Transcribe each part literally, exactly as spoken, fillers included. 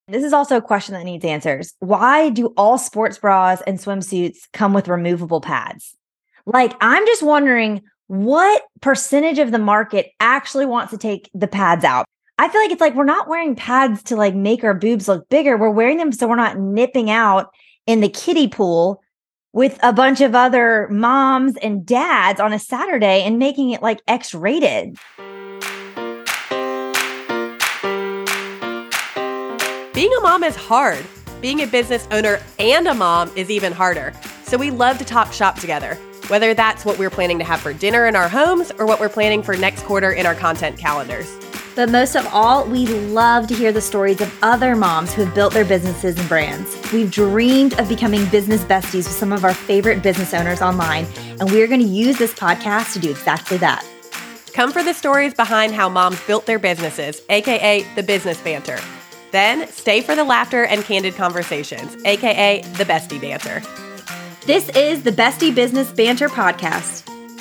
This is also a question that needs answers. Why do all sports bras and swimsuits come with removable pads? Like, I'm just wondering what percentage of the market actually wants to take the pads out. I feel like it's like we're not wearing pads to like make our boobs look bigger. We're wearing them so we're not nipping out in the kiddie pool with a bunch of other moms and dads on a Saturday and making it like X-rated. Being a mom is hard. Being a business owner and a mom is even harder. So we love to talk shop together, whether that's what we're planning to have for dinner in our homes or what we're planning for next quarter in our content calendars. But most of all, we love to hear the stories of other moms who have built their businesses and brands. We've dreamed of becoming business besties with some of our favorite business owners online, and we're going to use this podcast to do exactly that. Come for the stories behind how moms built their businesses, aka the business banter. Then stay for the laughter and candid conversations, aka the bestie banter. This is the Bestie Business Banter Podcast.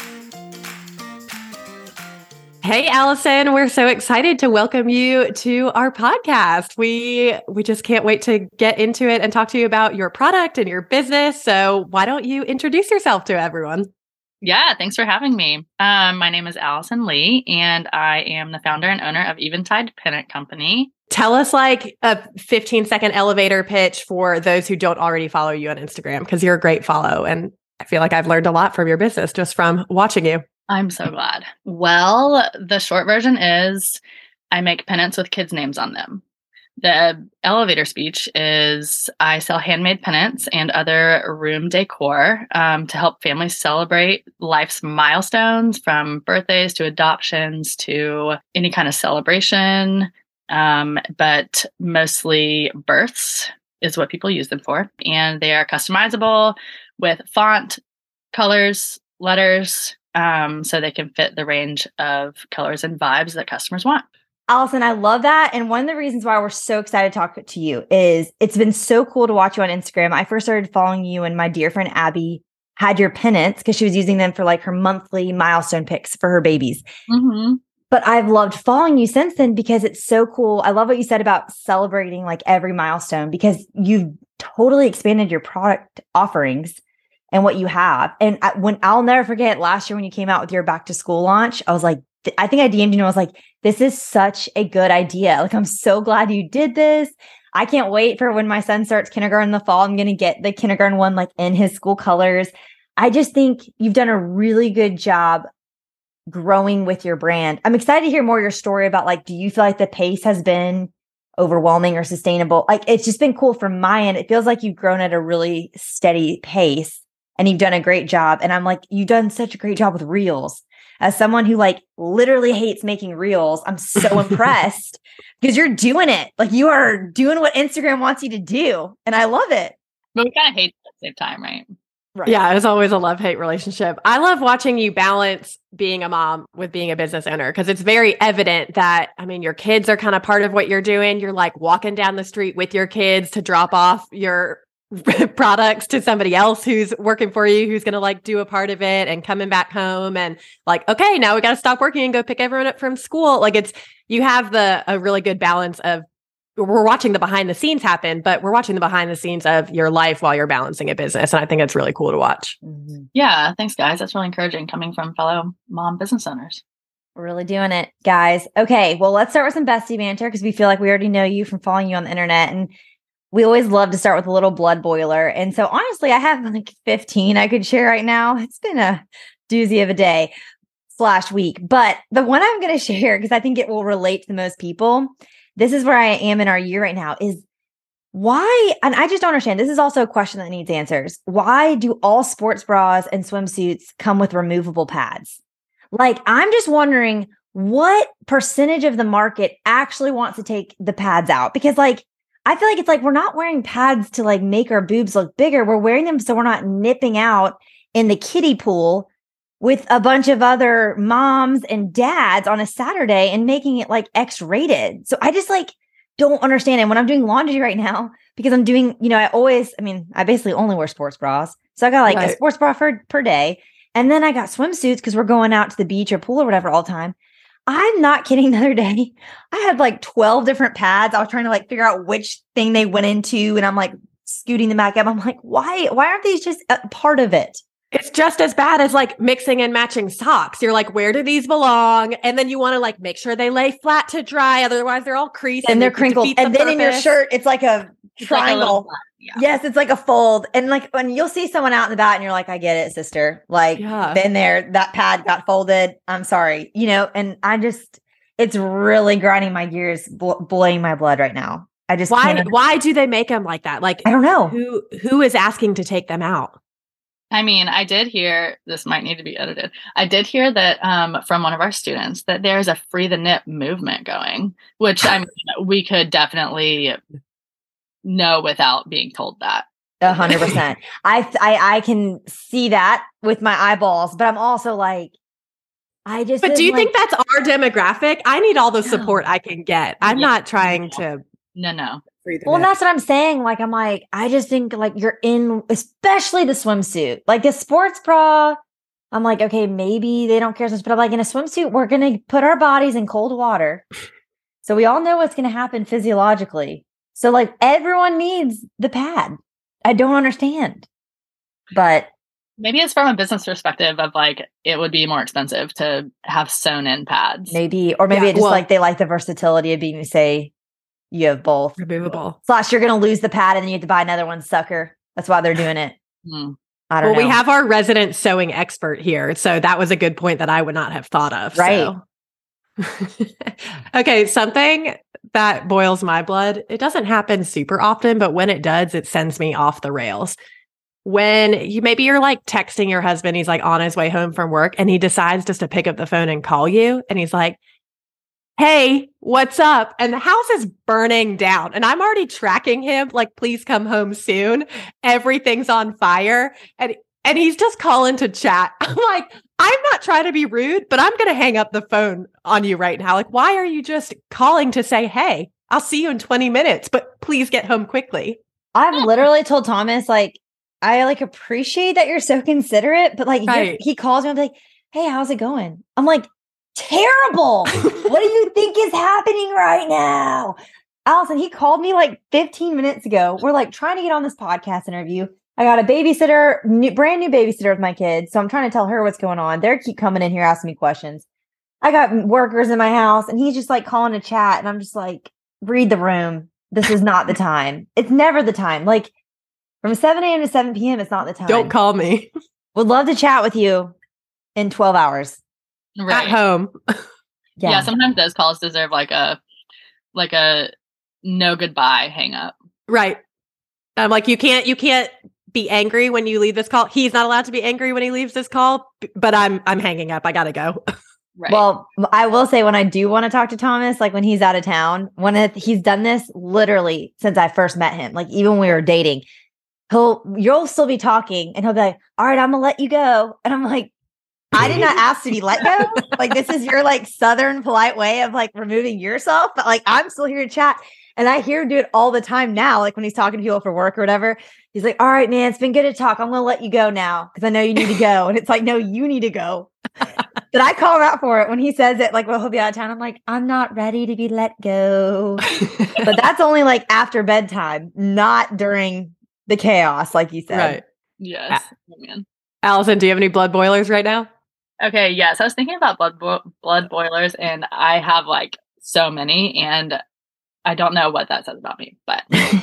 Hey, Allison, we're so excited to welcome you to our podcast. We we just can't wait to get into it and talk to you about your product and your business. So why don't you introduce yourself to everyone? Yeah, thanks for having me. Um, my name is Allison Lee, and I am the founder and owner of Eventide Pennant Company. Tell us like a fifteen second elevator pitch for those who don't already follow you on Instagram, because you're a great follow. And I feel like I've learned a lot from your business just from watching you. I'm so glad. Well, the short version is I make pennants with kids' names on them. The elevator speech is I sell handmade pennants and other room decor um, to help families celebrate life's milestones, from birthdays to adoptions to any kind of celebration. Um, but mostly births is what people use them for. And they are customizable with font, colors, letters, um, so they can fit the range of colors and vibes that customers want. Allison, I love that. And one of the reasons why we're so excited to talk to you is it's been so cool to watch you on Instagram. I first started following you and my dear friend Abby had your pennants because she was using them for like her monthly milestone picks for her babies. Mm-hmm. But I've loved following you since then because it's so cool. I love what you said about celebrating like every milestone, because you've totally expanded your product offerings and what you have. And I, when I'll never forget last year when you came out with your back to school launch, I was like, I think I D M'd you and I was like, this is such a good idea. Like, I'm so glad you did this. I can't wait for when my son starts kindergarten in the fall. I'm going to get the kindergarten one like in his school colors. I just think you've done a really good job growing with your brand. I'm excited to hear more of your story about like, do you feel like the pace has been overwhelming or sustainable? Like, it's just been cool from my end. It feels like you've grown at a really steady pace and you've done a great job. And I'm like, you've done such a great job with reels. As someone who like literally hates making reels, I'm so impressed because you're doing it. Like, you are doing what Instagram wants you to do. And I love it. But we kind of hate it at the same time, right? Right. Yeah, it's always a love-hate relationship. I love watching you balance being a mom with being a business owner, because it's very evident that, I mean, your kids are kind of part of what you're doing. You're like walking down the street with your kids to drop off your products to somebody else who's working for you, who's going to like do a part of it, and coming back home and like, okay, now we got to stop working and go pick everyone up from school. Like, it's, you have the, a really good balance of, we're watching the behind the scenes happen, but we're watching the behind the scenes of your life while you're balancing a business. And I think it's really cool to watch. Mm-hmm. Yeah. Thanks, guys. That's really encouraging coming from fellow mom business owners. We're really doing it, guys. Okay. Well, let's start with some bestie banter because we feel like we already know you from following you on the internet. And we always love to start with a little blood boiler. And so honestly, I have like fifteen I could share right now. It's been a doozy of a day slash week. But the one I'm going to share, because I think it will relate to the most people, this is where I am in our year right now, is why, and I just don't understand. This is also a question that needs answers. Why do all sports bras and swimsuits come with removable pads? Like, I'm just wondering what percentage of the market actually wants to take the pads out? Because like, I feel like it's like we're not wearing pads to like make our boobs look bigger. We're wearing them so we're not nipping out in the kiddie pool with a bunch of other moms and dads on a Saturday and making it like X-rated. So I just like don't understand it. When I'm doing laundry right now, because I'm doing, you know, I always, I mean, I basically only wear sports bras. So I got like right. a sports bra for, per day. And then I got swimsuits because we're going out to the beach or pool or whatever all the time. I'm not kidding. The other day, I had like twelve different pads. I was trying to like figure out which thing they went into. And I'm like scooting them back up. I'm like, why, why aren't these just a part of it? It's just as bad as like mixing and matching socks. You're like, where do these belong? And then you want to like make sure they lay flat to dry. Otherwise they're all creased. And they're crinkled. And the then in your shirt, it's like a It's like a triangle. little flat, yeah. Yes, it's like a fold. And like when you'll see someone out in the bat and you're like, I get it, sister. Like Yeah. been there, that pad got folded. I'm sorry. You know, and I just, it's really grinding my gears, bl- boiling my blood right now. I just Why, can't. why do they make them like that? Like, I don't know. who, who is asking to take them out? I mean, I did hear, this might need to be edited. I did hear that um, from one of our students that there's a free the nip movement going, which I mean, we could definitely know without being told that. A hundred percent. I, I, I can see that with my eyeballs, but I'm also like, I just, But do you like, think that's our demographic? I need all the No. support I can get. I'm Yeah. not trying to No, no. free the well, and nip. that's what I'm saying. Like, I'm like, I just think like you're in, especially the swimsuit, like a sports bra. I'm like, okay, maybe they don't care so much, but I'm like, in a swimsuit, we're going to put our bodies in cold water. So we all know what's going to happen physiologically. So like everyone needs the pad. I don't understand, but Maybe it's from a business perspective of like, it would be more expensive to have sewn in pads. maybe, or maybe Yeah, it just well- like they like the versatility of being, say, you have both. Removable. Slash, you're going to lose the pad and then you have to buy another one, sucker. That's why they're doing it. Hmm. I don't Well, know. we have our resident sewing expert here. So that was a good point that I would not have thought of. Right. So. Okay. Something that boils my blood. It doesn't happen super often, but when it does, it sends me off the rails. When you maybe you're like texting your husband, he's like on his way home from work and he decides just to pick up the phone and call you. And he's like, hey, what's up? And the house is burning down. And I'm already tracking him, like, please come home soon. Everything's on fire. And and he's just calling to chat. I'm like, I'm not trying to be rude, but I'm going to hang up the phone on you right now. Like, why are you just calling to say, hey, I'll see you in twenty minutes, but please get home quickly? I've literally told Thomas, like, I like appreciate that you're so considerate, but like you're- Right. he calls me and be like, hey, how's it going? I'm like, terrible. What do you think is happening right now? Allison, he called me like fifteen minutes ago. We're like trying to get on this podcast interview. I got a babysitter, new, brand new babysitter with my kids. So I'm trying to tell her what's going on. They keep coming in here asking me questions. I got workers in my house and he's just like calling to chat. And I'm just like, read the room. This is not the time. It's never the time. Like from seven a.m. to seven p.m. It's not the time. Don't call me Would love to chat with you in twelve hours. Right. at home. Yeah. Yeah. Sometimes those calls deserve like a, like a no goodbye hang up. Right. I'm like, you can't, you can't be angry when you leave this call. He's not allowed to be angry when he leaves this call, b- but I'm, I'm hanging up. I gotta go. Right. Well, I will say when I do want to talk to Thomas, like when he's out of town, when it, he's done this literally since I first met him, like even when we were dating, he'll, you'll still be talking and he'll be like, all right, I'm gonna let you go. And I'm like, I did not ask to be let go. Like, this is your like Southern polite way of like removing yourself. But like, I'm still here to chat. And I hear him do it all the time now. Like when he's talking to people for work or whatever, he's like, all right, man, it's been good to talk. I'm going to let you go now because I know you need to go. And it's like, no, you need to go. But I call him out for it when he says it. Like, well, he'll be out of town. I'm like, I'm not ready to be let go. But that's only like after bedtime, not during the chaos, like you said. Right. yes. Oh, man. Allison, do you have any blood boilers right now? Okay. Yes. I was thinking about blood, bo- blood boilers and I have like so many and I don't know what that says about me, but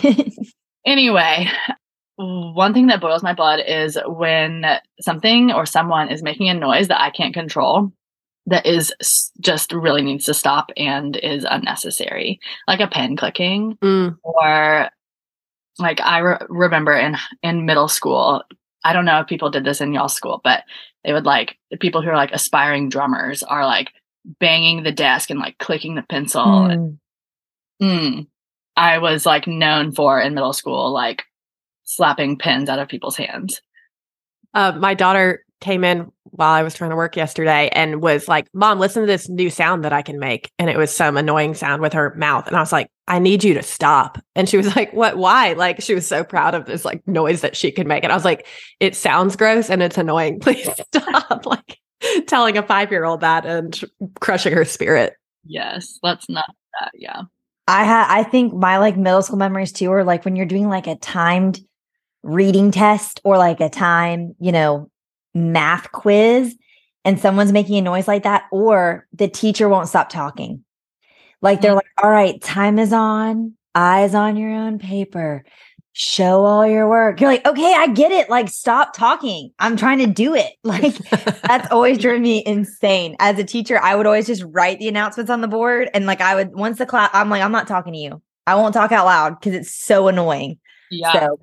anyway, one thing that boils my blood is when something or someone is making a noise that I can't control that is s- just really needs to stop and is unnecessary, like a pen clicking Mm. or like I re- remember in, in middle school, I don't know if people did this in y'all's school, but they would like the people who are like aspiring drummers are like banging the desk and like clicking the pencil. Mm. Mm. I was like known for in middle school, like slapping pens out of people's hands. Uh, my daughter came in while I was trying to work yesterday and was like, Mom, listen to this new sound that I can make. And it was some annoying sound with her mouth. And I was like, I need you to stop. And she was like, what, why? Like, she was so proud of this like noise that she could make. And I was like, it sounds gross and it's annoying. Please stop. Like, telling a five-year-old that and crushing her spirit. Yes, let's not do that. Yeah. I ha- I think my like middle school memories too are like when you're doing like a timed reading test or like a time, you know, math quiz and someone's making a noise like that, or the teacher won't stop talking. Like they're like, all right, time is on, eyes on your own paper, show all your work. You're like, okay, I get it. Like, stop talking. I'm trying to do it. Like, that's always driven me insane. As a teacher, I would always just write the announcements on the board. And like, I would, once the class, I'm like, I'm not talking to you. I won't talk out loud because it's so annoying. Yeah. So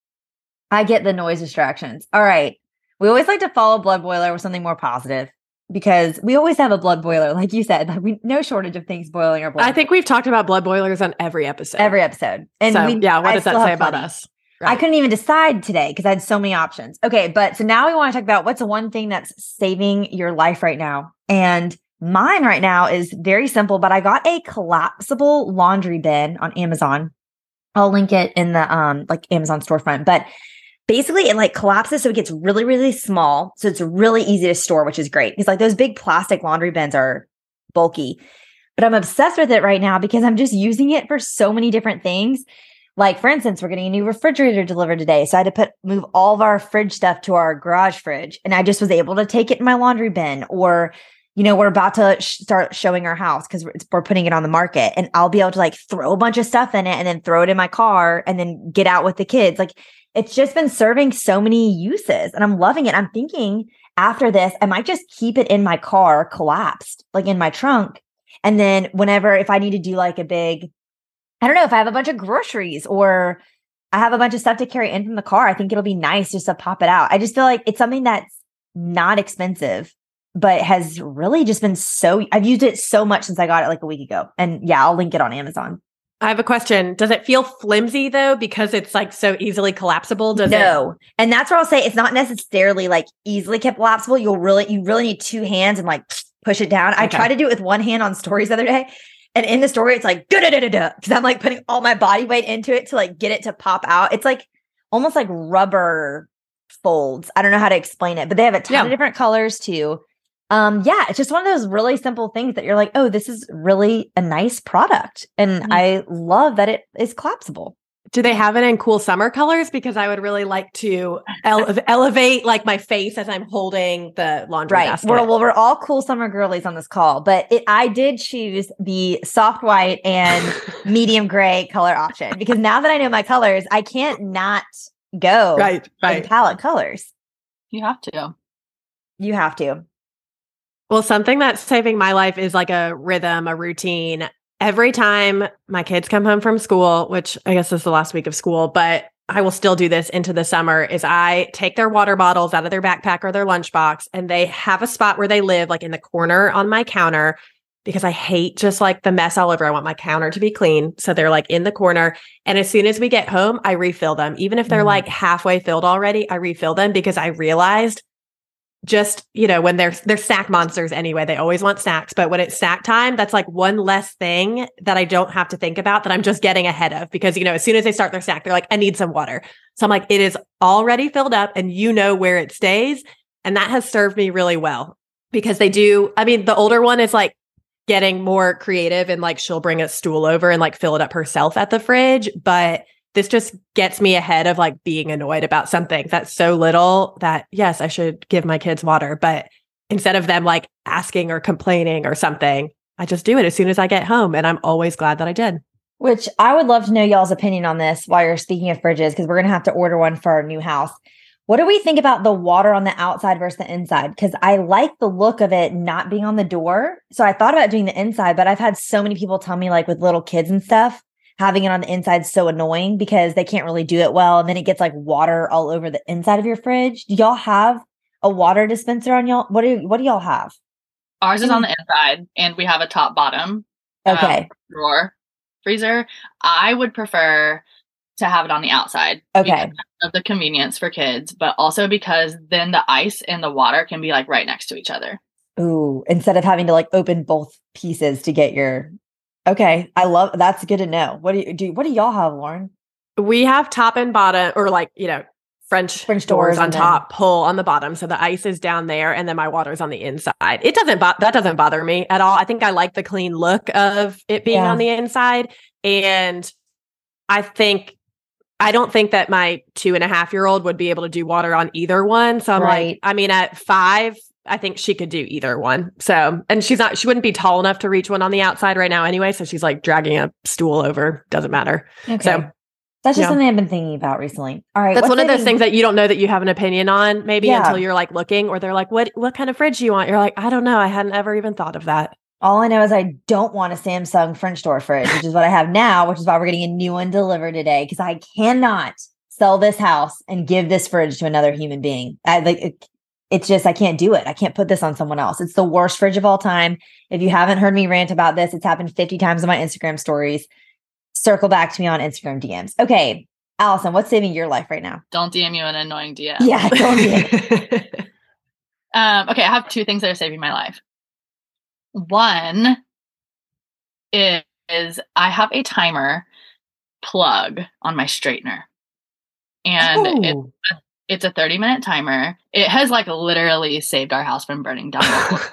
I get the noise distractions. All right. We always like to follow Blood Boiler with something more positive because we always have a blood boiler. Like you said, like we no shortage of things boiling our blood. I think we've talked about blood boilers on every episode. Every episode. And so, we, yeah, what I does that still say have about plenty. us? Right. I couldn't even decide today because I had so many options. Okay, but so now we want to talk about what's the one thing that's saving your life right now. And mine right now is very simple, but I got a collapsible laundry bin on Amazon. I'll link it in the um like Amazon storefront. But basically it like collapses so it gets really, really small. So it's really easy to store, which is great. Because like those big plastic laundry bins are bulky. But I'm obsessed with it right now because I'm just using it for so many different things. Like, for instance, we're getting a new refrigerator delivered today. So I had to put move all of our fridge stuff to our garage fridge. And I just was able to take it in my laundry bin. Or, you know, we're about to sh- start showing our house because we're, we're putting it on the market. And I'll be able to like throw a bunch of stuff in it and then throw it in my car and then get out with the kids. Like, it's just been serving so many uses and I'm loving it. I'm thinking after this, I might just keep it in my car collapsed, like in my trunk. And then whenever, if I need to do like a big, I don't know, if I have a bunch of groceries or I have a bunch of stuff to carry in from the car, I think it'll be nice just to pop it out. I just feel like it's something that's not expensive, but has really just been so, I've used it so much since I got it like a week ago. And yeah, I'll link it on Amazon. I have a question. Does it feel flimsy though? Because it's like so easily collapsible? Does no. It- and that's where I'll say it's not necessarily like easily collapsible. You'll really, you really need two hands and like push it down. Okay. I tried to do it with one hand on stories the other day. And in the story, it's like, da da da da da. Because I'm like putting all my body weight into it to like get it to pop out. It's like almost like rubber folds. I don't know how to explain it, but they have a ton Yeah. of different colors too. Um, yeah, it's just one of those really simple things that you're like, oh, this is really a nice product. And Mhm. I love that it is collapsible. Do they have it in cool summer colors? Because I would really like to ele- elevate like my face as I'm holding the laundry Right. basket. We're, well, we're all cool summer girlies on this call, but it, I did choose the soft white and medium gray color option because now that I know my colors, I can't not go right, in right. palette colors. You have to. You have to. Well, something that's saving my life is like a rhythm, a routine. Every time my kids come home from school, which I guess is the last week of school, but I will still do this into the summer, is I take their water bottles out of their backpack or their lunchbox and they have a spot where they live, like in the corner on my counter, because I hate just like the mess all over. I want my counter to be clean. So they're like in the corner. And as soon as we get home, I refill them. Even if they're Mm. like halfway filled already, I refill them because I realized just, you know, when they're they're snack monsters anyway, they always want snacks. But when it's snack time, that's like one less thing that I don't have to think about that I'm just getting ahead of because, you know, as soon as they start their snack, they're like, I need some water. So I'm like, it is already filled up and you know where it stays. And that has served me really well because they do. I mean, the older one is like getting more creative and like she'll bring a stool over and like fill it up herself at the fridge. But this just gets me ahead of like being annoyed about something that's so little that, yes, I should give my kids water. But instead of them like asking or complaining or something, I just do it as soon as I get home. And I'm always glad that I did. Which I would love to know y'all's opinion on this while you're speaking of fridges, because we're going to have to order one for our new house. What do we think about the water on the outside versus the inside? Because I like the look of it not being on the door. So I thought about doing the inside, but I've had so many people tell me like with little kids and stuff, having it on the inside is so annoying because they can't really do it well. And then it gets like water all over the inside of your fridge. Do y'all have a water dispenser on y'all? What do what do y'all have? Ours is on the inside and we have a top bottom Okay. um, drawer freezer. I would prefer to have it on the outside. Okay. because of the convenience for kids, but also because then the ice and the water can be like right next to each other. Ooh, instead of having to like open both pieces to get your Okay. I love that's good to know. What do you do? What do y'all have, Lauren? We have top and bottom or like, you know, French, French doors, doors on and then- top, pull on the bottom. So the ice is down there and then my water's on the inside. It doesn't, bo- that doesn't bother me at all. I think I like the clean look of it being Yeah. on the inside. And I think, I don't think that my two and a half year old would be able to do water on either one. So I'm Right. like, I mean, at five, I think she could do either one. So, and she's not, she wouldn't be tall enough to reach one on the outside right now anyway. So she's like dragging a stool over. Doesn't matter. Okay. So That's just yeah. something I've been thinking about recently. All right. that's what's one of those saving- things that you don't know that you have an opinion on maybe Yeah. until you're like looking, or they're like, what, what kind of fridge do you want? You're like, I don't know. I hadn't ever even thought of that. All I know is I don't want a Samsung French door fridge, which is what I have now, which is why we're getting a new one delivered today, because I cannot sell this house and give this fridge to another human being. I like it, it's just I can't do it. I can't put this on someone else. It's the worst fridge of all time. If you haven't heard me rant about this, it's happened fifty times in my Instagram stories. Circle back to me on Instagram D Ms. Okay, Allison, what's saving your life right now? Don't D M you an annoying D M. Yeah, don't D M. Um, okay, I have two things that are saving my life. One is, is I have a timer plug on my straightener. And it, Oh. it's a thirty minute timer. It has like literally saved our house from burning down.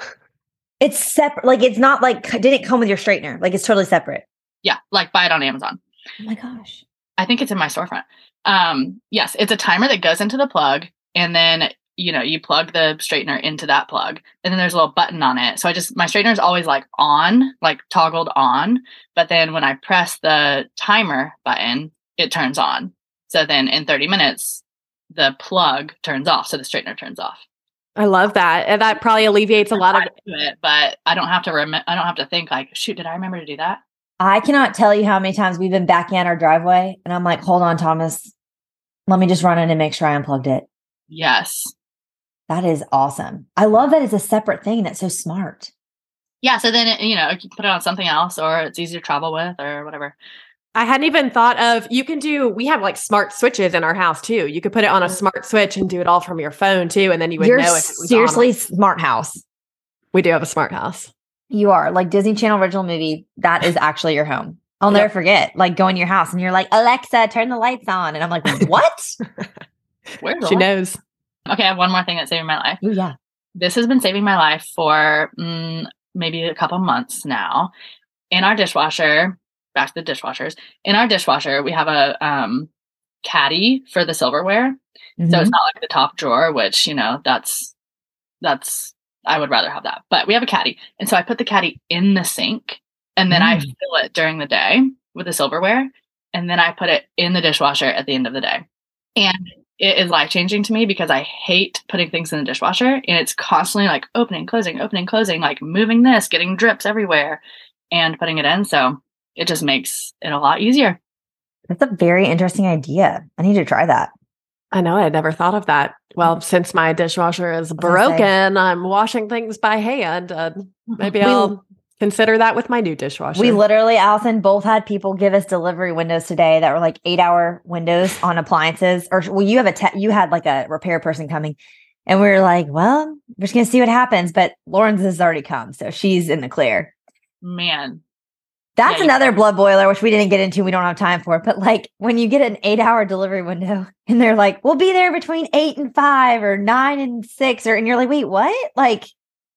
It's separate. Like it's not like did it come with your straightener? Like it's totally separate. Yeah, like buy it on Amazon. Oh my gosh. I think it's in my storefront. Um, yes, it's a timer that goes into the plug, and then you know you plug the straightener into that plug, and then there's a little button on it. So I just my straightener is always like on, like toggled on, but then when I press the timer button, it turns on. So then in thirty minutes, the plug turns off, so the straightener turns off. I love that. And that probably alleviates a lot of I do it, but I don't have to rem- I don't have to think like, shoot, did I remember to do that? I cannot tell you how many times we've been backing out our driveway and I'm like, hold on, Thomas. Let me just run in and make sure I unplugged it. Yes. That is awesome. I love that it's a separate thing. That's so smart. Yeah. So then, it, you know, you can put it on something else, or it's easy to travel with, or whatever. I hadn't even thought of, you can do, we have like smart switches in our house too. You could put it on a smart switch and do it all from your phone too. And then you would You're know if it was seriously on. smart house. We do have a smart house. You are like Disney Channel original movie. That is actually your home. I'll Yep. never forget, like going to your house and you're like, Alexa, turn the lights on. And I'm like, what? Where's the She light? knows. Okay, I have one more thing that's saving my life. Ooh, yeah. This has been saving my life for mm, maybe a couple months now. In our dishwasher, back to the dishwashers. In our dishwasher, we have a um, caddy for the silverware. So Mhm. it's not like the top drawer, which, you know, that's, that's, I would rather have that. But we have a caddy. And so I put the caddy in the sink and then I Mm. fill it during the day with the silverware. And then I put it in the dishwasher at the end of the day. And it is life changing to me because I hate putting things in the dishwasher. And it's constantly like opening, closing, opening, closing, like moving this, getting drips everywhere and putting it in. So it just makes it a lot easier. That's a very interesting idea. I need to try that. I know. I had never thought of that. Well, since my dishwasher is was gonna say. broken, I'm washing things by hand. Uh, maybe We- I'll consider that with my new dishwasher. We literally, Allison, both had people give us delivery windows today that were like eight hour windows on appliances. Or well, you have a te- you had like a repair person coming, and we were like, well, we're just gonna see what happens. But Lauren's has already come, so she's in the clear. Man. That's Yeah, you- another blood boiler, which we didn't get into. We don't have time for. But like when you get an eight hour delivery window, and they're like, we'll be there between eight and five, or nine and six, or and you're like, wait, what? Like.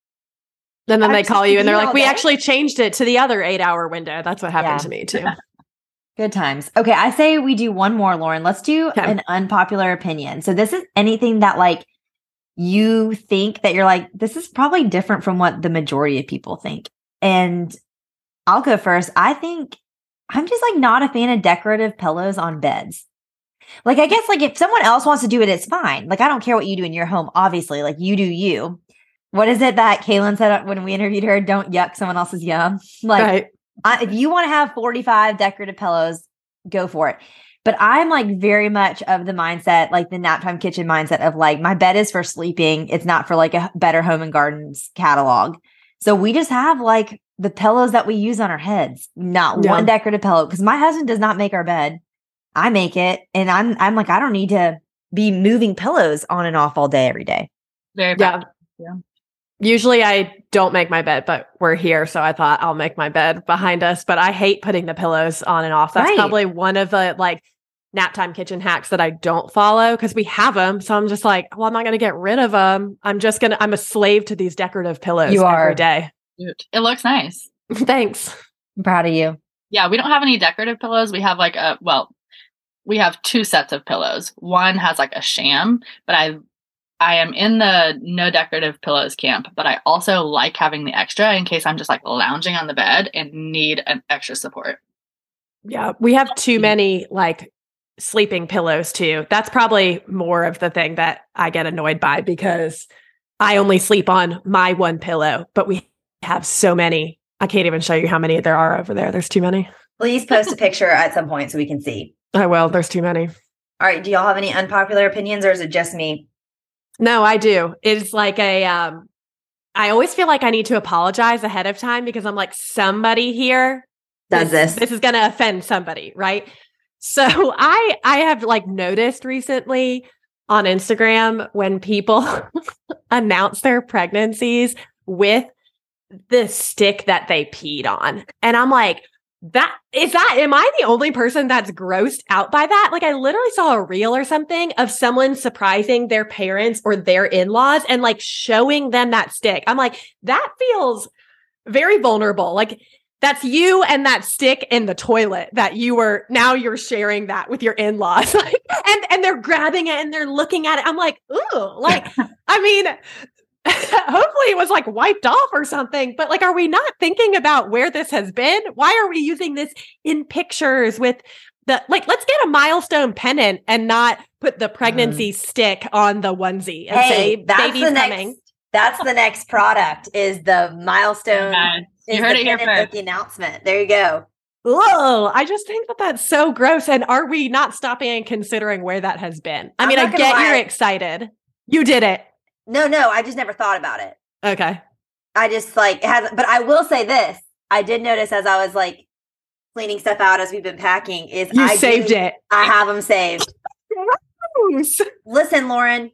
and then I'm they just call you and they're eating like, all we day." actually changed it to the other eight hour window. That's what happened Yeah. to me too. Good times. Okay, I say we do one more, Lauren. Let's do Okay. an unpopular opinion. So this is anything that like you think that you're like, this is probably different from what the majority of people think. And I'll go first. I think I'm just like not a fan of decorative pillows on beds. Like, I guess like if someone else wants to do it, it's fine. Like, I don't care what you do in your home, obviously. Like, you do you. What is it that Kaylin said when we interviewed her? Don't yuck someone else's yum. Like, Right. I, if you want to have forty-five decorative pillows, go for it. But I'm like very much of the mindset, like the naptime kitchen mindset of like, my bed is for sleeping. It's not for like a Better Home and Gardens catalog. So we just have like the pillows that we use on our heads, not Yeah. one decorative pillow. Because my husband does not make our bed. I make it. And I'm I'm like, I don't need to be moving pillows on and off all day, every day. Very Yeah. bad. Yeah. Usually I don't make my bed, but we're here. So I thought I'll make my bed behind us. But I hate putting the pillows on and off. That's Right. probably one of the like Naptime kitchen hacks that I don't follow because we have them. So I'm just like, well, I'm not going to get rid of them. I'm just going to, I'm a slave to these decorative pillows You are. every day. Cute. It looks nice. Thanks. I'm proud of you. Yeah, we don't have any decorative pillows. We have like a, well, we have two sets of pillows. One has like a sham, but I I am in the no decorative pillows camp, but I also like having the extra in case I'm just like lounging on the bed and need an extra support. Yeah, we have too many like sleeping pillows too. That's probably more of the thing that I get annoyed by because I only sleep on my one pillow, but we have so many. I can't even show you how many there are over there. There's too many. Please post a picture at some point so we can see. I will. There's too many. All right. Do y'all have any unpopular opinions or is it just me? No, I do. It's like a, um, I always feel like I need to apologize ahead of time because I'm like, somebody here does this. This is going to offend somebody, right? So I, I have like noticed recently on Instagram when people announce their pregnancies with the stick that they peed on. And I'm like, that is that, am I the only person that's grossed out by that? Like I literally saw a reel or something of someone surprising their parents or their in-laws and like showing them that stick. I'm like, that feels very vulnerable. Like that's you and that stick in the toilet that you were, now you're sharing that with your in-laws. Like, and, and they're grabbing it and they're looking at it. I'm like, ooh, like, I mean, hopefully it was like wiped off or something, but like, are we not thinking about where this has been? Why are we using this in pictures with the, like, let's get a milestone pennant and not put the pregnancy mm. stick on the onesie and hey, say, that's baby's the next, coming. That's the next product is the milestone. God. You is heard the it here pennant with first. the announcement. There you go. Oh, I just think that that's so gross. And are we not stopping and considering where that has been? I I'm mean, I not gonna get lie. you're excited. You did it. No, no, I just never thought about it. Okay. I just like, it hasn't, but I will say this. I did notice as I was like cleaning stuff out as we've been packing is You I saved do, it. I have them saved. Gross. Listen, Lauren,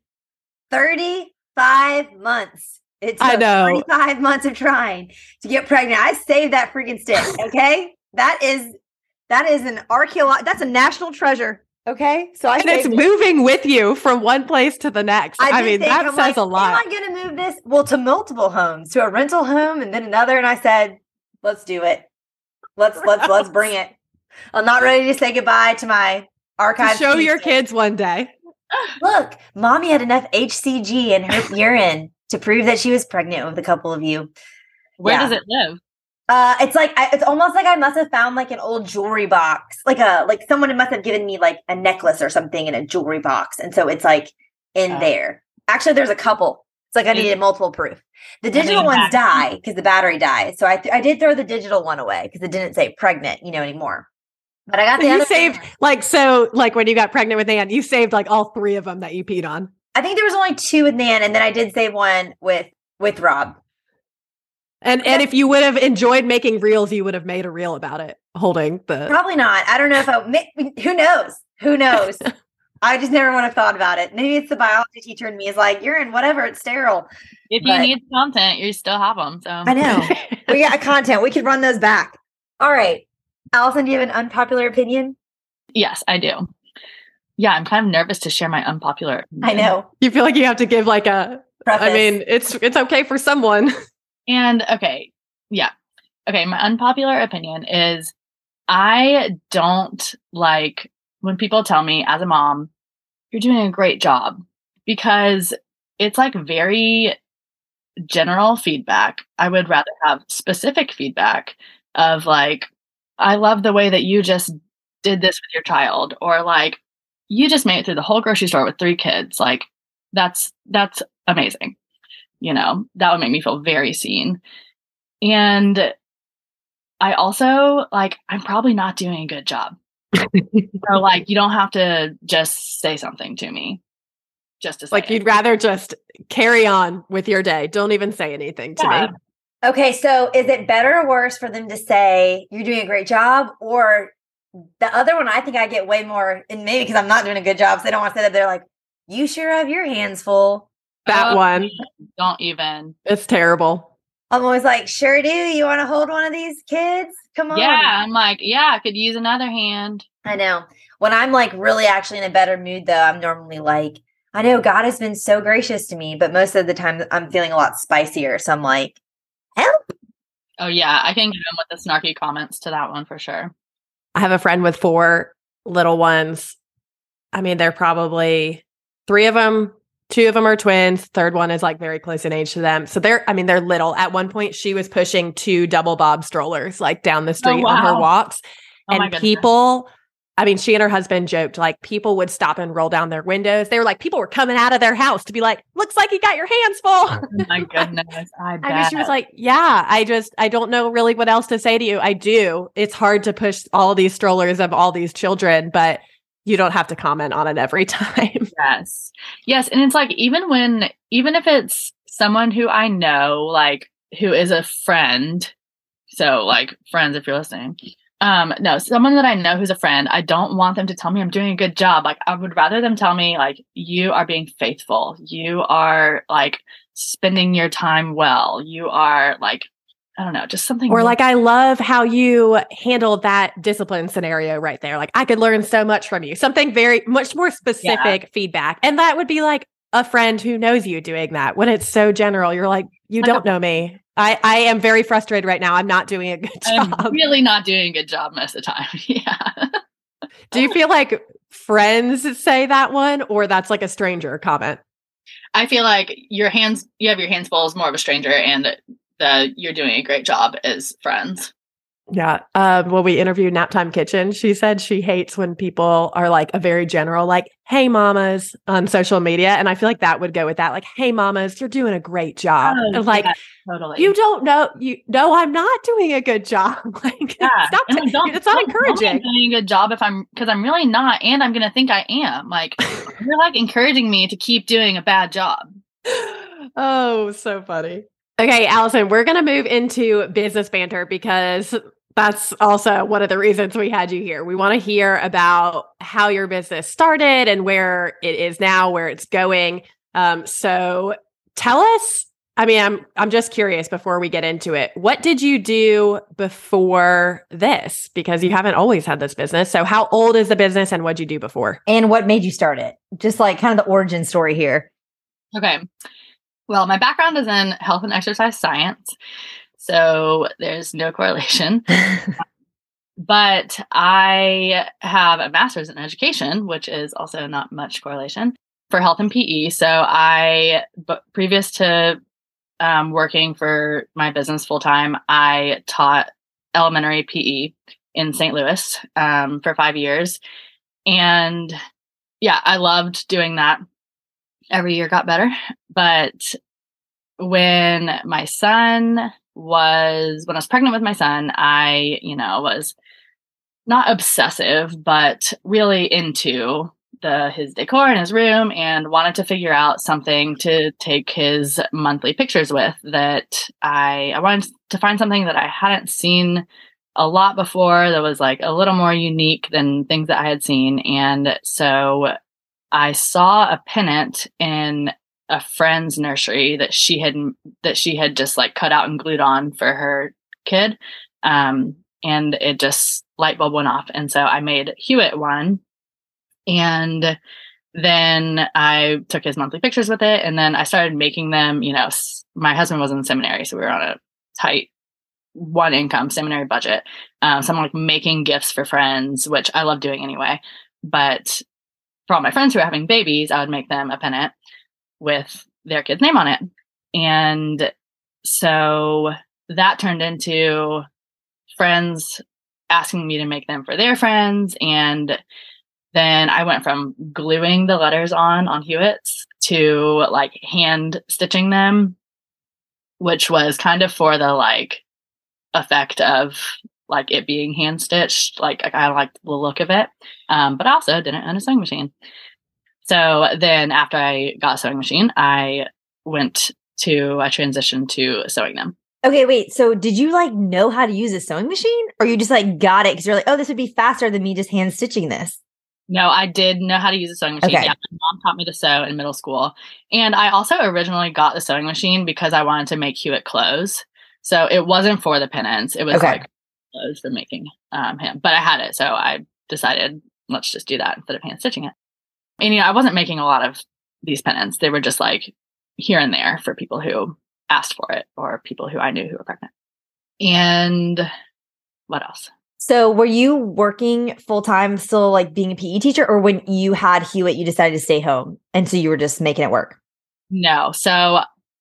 thirty-five months. It took I know. thirty-five months of trying to get pregnant. I saved that freaking stick. Okay. that is, that is an archaeological, that's a national treasure. Okay. So I And it's saved it. moving with you from one place to the next. I, I, did mean, think, that I'm says like, a lot. Am I going to move this? Well, to multiple homes, to a rental home and then another. And I said, let's do it. Let's, let's, let's bring it. I'm not ready to say goodbye to my archive. To show your kids one day. Look, mommy had enough H C G in her urine to prove that she was pregnant with a couple of you. Where Yeah. does it live? Uh, it's like I, it's almost like I must have found like an old jewelry box, like a like someone must have given me like a necklace or something in a jewelry box, and so it's like in Oh. there. Actually, there's a couple. It's like I needed multiple proof. The digital need ones that. die because the battery died, so I th- I did throw the digital one away because it didn't say pregnant, you know, anymore. But I got the You other saved, one. like, so, like, when you got pregnant with Anne, you saved, like, all three of them that you peed on. I think there was only two with Nan, and then I did save one with with Rob. And and if you would have enjoyed making reels, you would have made a reel about it, holding the... Probably not. I don't know if I. ma- Who knows? Who knows? I just never would have thought about it. Maybe it's the biology teacher in me is like, you're in whatever, it's sterile. If But- you need content, you still have them. So I know. We got content. We could run those back. All right. Allison, do you have an unpopular opinion? Yes, I do. Yeah, I'm kind of nervous to share my unpopular. I know. You feel like you have to give, like, a... Preface. I mean, it's it's okay for someone. And okay, yeah. Okay, my unpopular opinion is I don't like when people tell me as a mom, you're doing a great job, because it's like very general feedback. I would rather have specific feedback of like, I love the way that you just did this with your child, or like, you just made it through the whole grocery store with three kids. Like, that's that's amazing. You know, that would make me feel very seen. And I also, like, I'm probably not doing a good job. So, like, you don't have to just say something to me. Just to say Like, it. you'd rather just carry on with your day. Don't even say anything to Yeah. me. Okay. So is it better or worse for them to say you're doing a great job, or the other one? I think I get way more, and maybe because I'm not doing a good job, so they don't want to say that. They're like, you sure have your hands full. That Oh, one. Don't even. It's terrible. I'm always like, sure do. You want to hold one of these kids? Come on. Yeah, I'm like, yeah, I could use another hand. I know. When I'm like really actually in a better mood, though, I'm normally like, I know God has been so gracious to me, but most of the time I'm feeling a lot spicier. So I'm like, help. Oh, yeah. I can get in with the snarky comments to that one for sure. I have a friend with four little ones. I mean, they're probably three of them, two of them are twins. Third one is like very close in age to them. So they're, I mean, they're little. At one point, she was pushing two double bob strollers like down the street oh, wow. on her walks. Oh, and people, I mean, she and her husband joked, like, people would stop and roll down their windows. They were like, people were coming out of their house to be like, looks like you got your hands full. Oh my goodness. I, bet. I mean, she was like, yeah, I just, I don't know really what else to say to you. I do. It's hard to push all these strollers of all these children, but you don't have to comment on it every time. Yes. Yes. And it's like, even when, even if it's someone who I know, like, who is a friend. So like, friends, if you're listening. Um, no, someone that I know who's a friend, I don't want them to tell me I'm doing a good job. Like, I would rather them tell me, like, you are being faithful. You are like spending your time well. You are like, I don't know, just something. Or more- like, I love how you handled that discipline scenario right there. Like, I could learn so much from you. Something very much more specific yeah. feedback. And that would be like a friend who knows you doing that. When it's so general, you're like, you like don't a- know me. I, I am very frustrated right now. I'm not doing a good job. I'm really not doing a good job most of the time. Yeah. Do you feel like friends say that one, or that's like a stranger comment? I feel like your hands, you have your hands full is more of a stranger, and the you're doing a great job as friends. Yeah. Um, when we interviewed Naptime Kitchen, she said she hates when people are like a very general, like, hey, mamas on social media. And I feel like that would go with that. Like, hey, mamas, you're doing a great job. Oh, and like, yeah, totally. You don't know, you no, I'm not doing a good job. Like, yeah. stop. T- don't, it's not don't encouraging. I'm doing a good job if I'm, because I'm really not. And I'm going to think I am. Like, you're like encouraging me to keep doing a bad job. Oh, so funny. Okay, Allison, we're going to move into business banter because that's also one of the reasons we had you here. We want to hear about how your business started and where it is now, where it's going. Um, so tell us, I mean, I'm I'm just curious before we get into it. What did you do before this? Because you haven't always had this business. So how old is the business and what'd you do before? And what made you start it? Just like kind of the origin story here. Okay. Well, my background is in health and exercise science, so there's no correlation. But I have a master's in education, which is also not much correlation, for health and P E. So I, but previous to um, working for my business full time, I taught elementary P E in Saint Louis um, for five years. And yeah, I loved doing that. Every year got better. But when my son was, when I was pregnant with my son, I, you know, was not obsessive, but really into the, his decor in his room, and wanted to figure out something to take his monthly pictures with that I, I wanted to find something that I hadn't seen a lot before that was like a little more unique than things that I had seen. And so I saw a pennant in a friend's nursery that she had that she had just like cut out and glued on for her kid, um, and it just light bulb went off. And so I made Hewitt one, and then I took his monthly pictures with it, and then I started making them. You know, my husband was in the seminary, so we were on a tight one income seminary budget. Um, so I'm like making gifts for friends, which I love doing anyway, but for all my friends who are having babies, I would make them a pennant with their kid's name on it. And so that turned into friends asking me to make them for their friends. And then I went from gluing the letters on on Hewitt's to like hand stitching them, which was kind of for the like effect of like it being hand stitched. Like I liked the look of it. Um, but I also didn't own a sewing machine. So then after I got a sewing machine, I went to, I transitioned to sewing them. Okay, wait. So did you like know how to use a sewing machine, or you just like got it because you're like, oh, this would be faster than me just hand stitching this? No, I did know how to use a sewing machine. Okay. Yeah, my mom taught me to sew in middle school. And I also originally got the sewing machine because I wanted to make Hewitt clothes. So it wasn't for the pennants. It was okay. like clothes for making um, him. But I had it. So I decided let's just do that instead of hand stitching it. And, you know, I wasn't making a lot of these pennants. They were just like here and there for people who asked for it or people who I knew who were pregnant. And what else? So were you working full time, still like being a P E teacher, or when you had Hewitt, you decided to stay home and so you were just making it work? No. So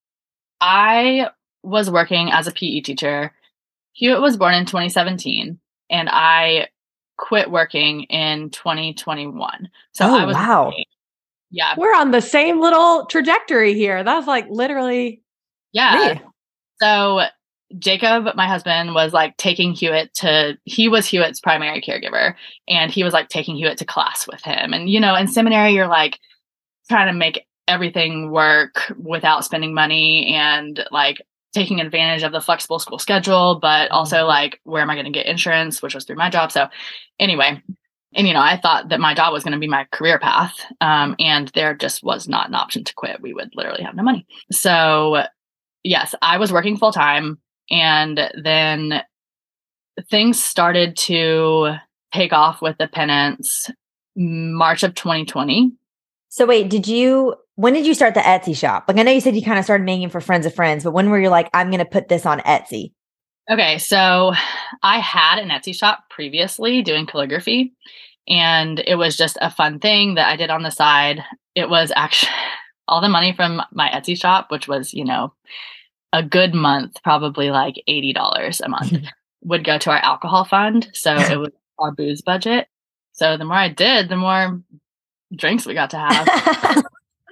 I was working as a P E teacher. Hewitt was born in twenty seventeen and I quit working in twenty twenty-one. So oh, I was wow. working, yeah. We're on the same little trajectory here. That's like literally Yeah. me. So Jacob, my husband, was like taking Hewitt to, he was Hewitt's primary caregiver, and he was like taking Hewitt to class with him. And, you know, in seminary, you're like trying to make everything work without spending money and like taking advantage of the flexible school schedule, but also like, where am I going to get insurance, which was through my job. So anyway, and, you know, I thought that my job was going to be my career path. Um, and there just was not an option to quit. We would literally have no money. So yes, I was working full time. And then things started to take off with the pennants March of twenty twenty. So wait, did you, when did you start the Etsy shop? Like, I know you said you kind of started making for friends of friends, but when were you like, I'm going to put this on Etsy? Okay. So I had an Etsy shop previously doing calligraphy, and it was just a fun thing that I did on the side. It was actually all the money from my Etsy shop, which was, you know, a good month, probably like eighty dollars a month, would go to our alcohol fund. So it was our booze budget. So the more I did, the more drinks we got to have.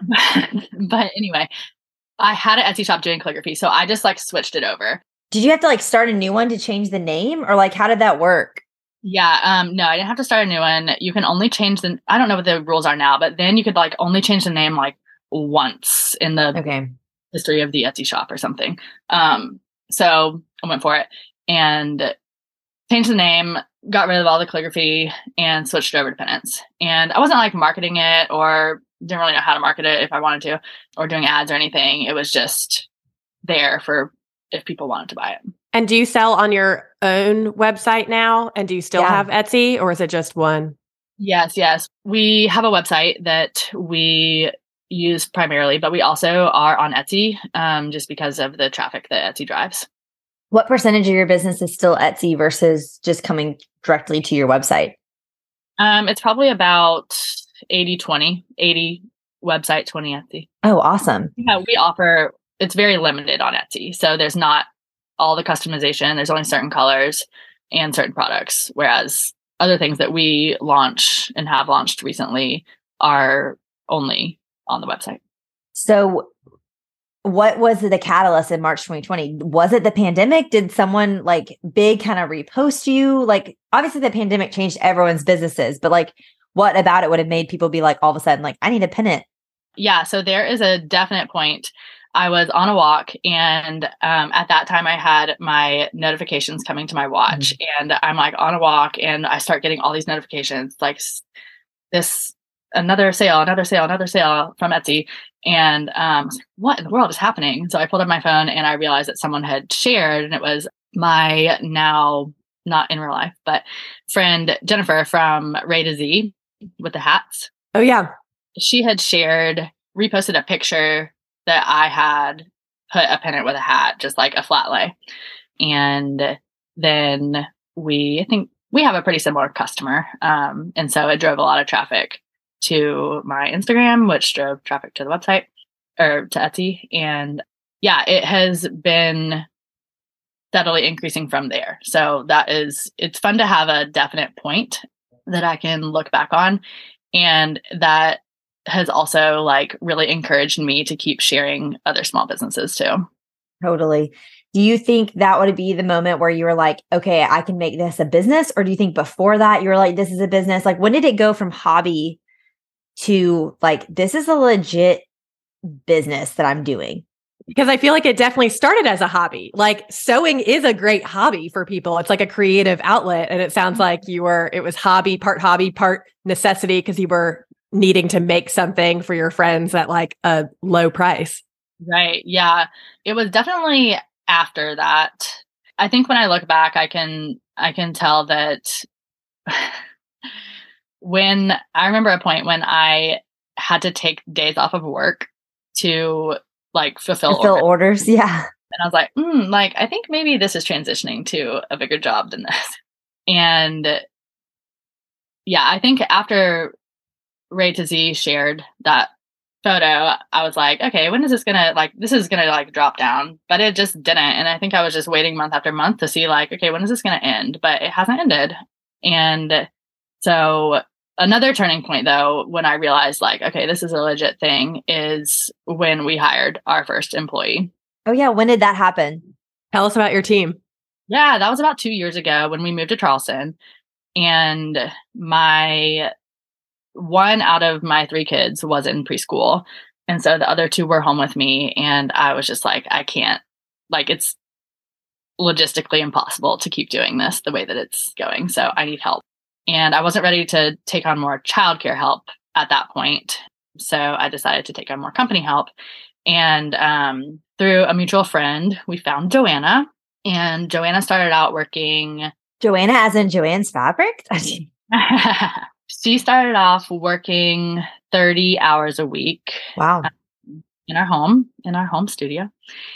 But anyway, I had an Etsy shop doing calligraphy. So I just like switched it over. Did you have to like start a new one to change the name, or like, how did that work? Yeah. Um, no, I didn't have to start a new one. You can only change the, I don't know what the rules are now, but then you could like only change the name like once in the Okay. history of the Etsy shop or something. Um, so I went for it and changed the name, got rid of all the calligraphy, and switched over to pennants. And I wasn't like marketing it, or didn't really know how to market it if I wanted to, or doing ads or anything. It was just there for if people wanted to buy it. And do you sell on your own website now? And do you still Yeah. have Etsy, or is it just one? Yes, yes. We have a website that we use primarily, but we also are on Etsy um, just because of the traffic that Etsy drives. What percentage of your business is still Etsy versus just coming directly to your website? Um, it's probably about eighty twenty, eighty website, twenty Etsy. Oh, awesome. Yeah, we offer, it's very limited on Etsy. So there's not all the customization. There's only certain colors and certain products. Whereas other things that we launch and have launched recently are only on the website. So what was the catalyst in March twenty twenty? Was it the pandemic? Did someone like big kind of repost you? Like, obviously the pandemic changed everyone's businesses, but like, what about it would have made people be like, all of a sudden, like, I need a pennant? Yeah. So there is a definite point. I was on a walk, and um, at that time I had my notifications coming to my watch, mm-hmm. and I'm like on a walk, and I start getting all these notifications, like this, another sale, another sale, another sale from Etsy. And um, what in the world is happening? So I pulled up my phone and I realized that someone had shared, and it was my now not in real life, but friend Jennifer from Ray to Z with the hats. Oh yeah. She had shared, reposted a picture that I had put a pennant with a hat, just like a flat lay. And then we, I think we have a pretty similar customer. Um, and so it drove a lot of traffic to my Instagram, which drove traffic to the website or to Etsy. And yeah, it has been steadily increasing from there. So that is, it's fun to have a definite point that I can look back on. And that has also like really encouraged me to keep sharing other small businesses too. Totally. Do you think that would be the moment where you were like, okay, I can make this a business? Or do you think before that you were like, this is a business? Like, when did it go from hobby to like, this is a legit business that I'm doing? Because I feel like it definitely started as a hobby. Like, sewing is a great hobby for people. It's like a creative outlet. And it sounds like you were, it was hobby, part hobby, part necessity, because you were needing to make something for your friends at like a low price. Right. Yeah. It was definitely after that. I think when I look back, I can, I can tell that when I remember a point when I had to take days off of work to like fulfill, Fulfill orders. orders. Yeah. And I was like, mm, like, I think maybe this is transitioning to a bigger job than this. And yeah, I think after Ray to Z shared that photo, I was like, okay, when is this gonna like this is gonna like drop down? But it just didn't. And I think I was just waiting month after month to see like, okay, when is this gonna end? But it hasn't ended. And so another turning point though, when I realized like, okay, this is a legit thing, is when we hired our first employee. Oh yeah. When did that happen? Tell us about your team. Yeah, that was about two years ago when we moved to Charleston. And my one out of my three kids was in preschool. And so the other two were home with me. And I was just like, I can't, like, it's logistically impossible to keep doing this the way that it's going. So I need help. And I wasn't ready to take on more childcare help at that point. So I decided to take on more company help. And um, through a mutual friend, we found Joanna. And Joanna started out working. Joanna, as in Joanne's Fabric? She started off working thirty hours a week. Wow. Um, in our home, in our home studio.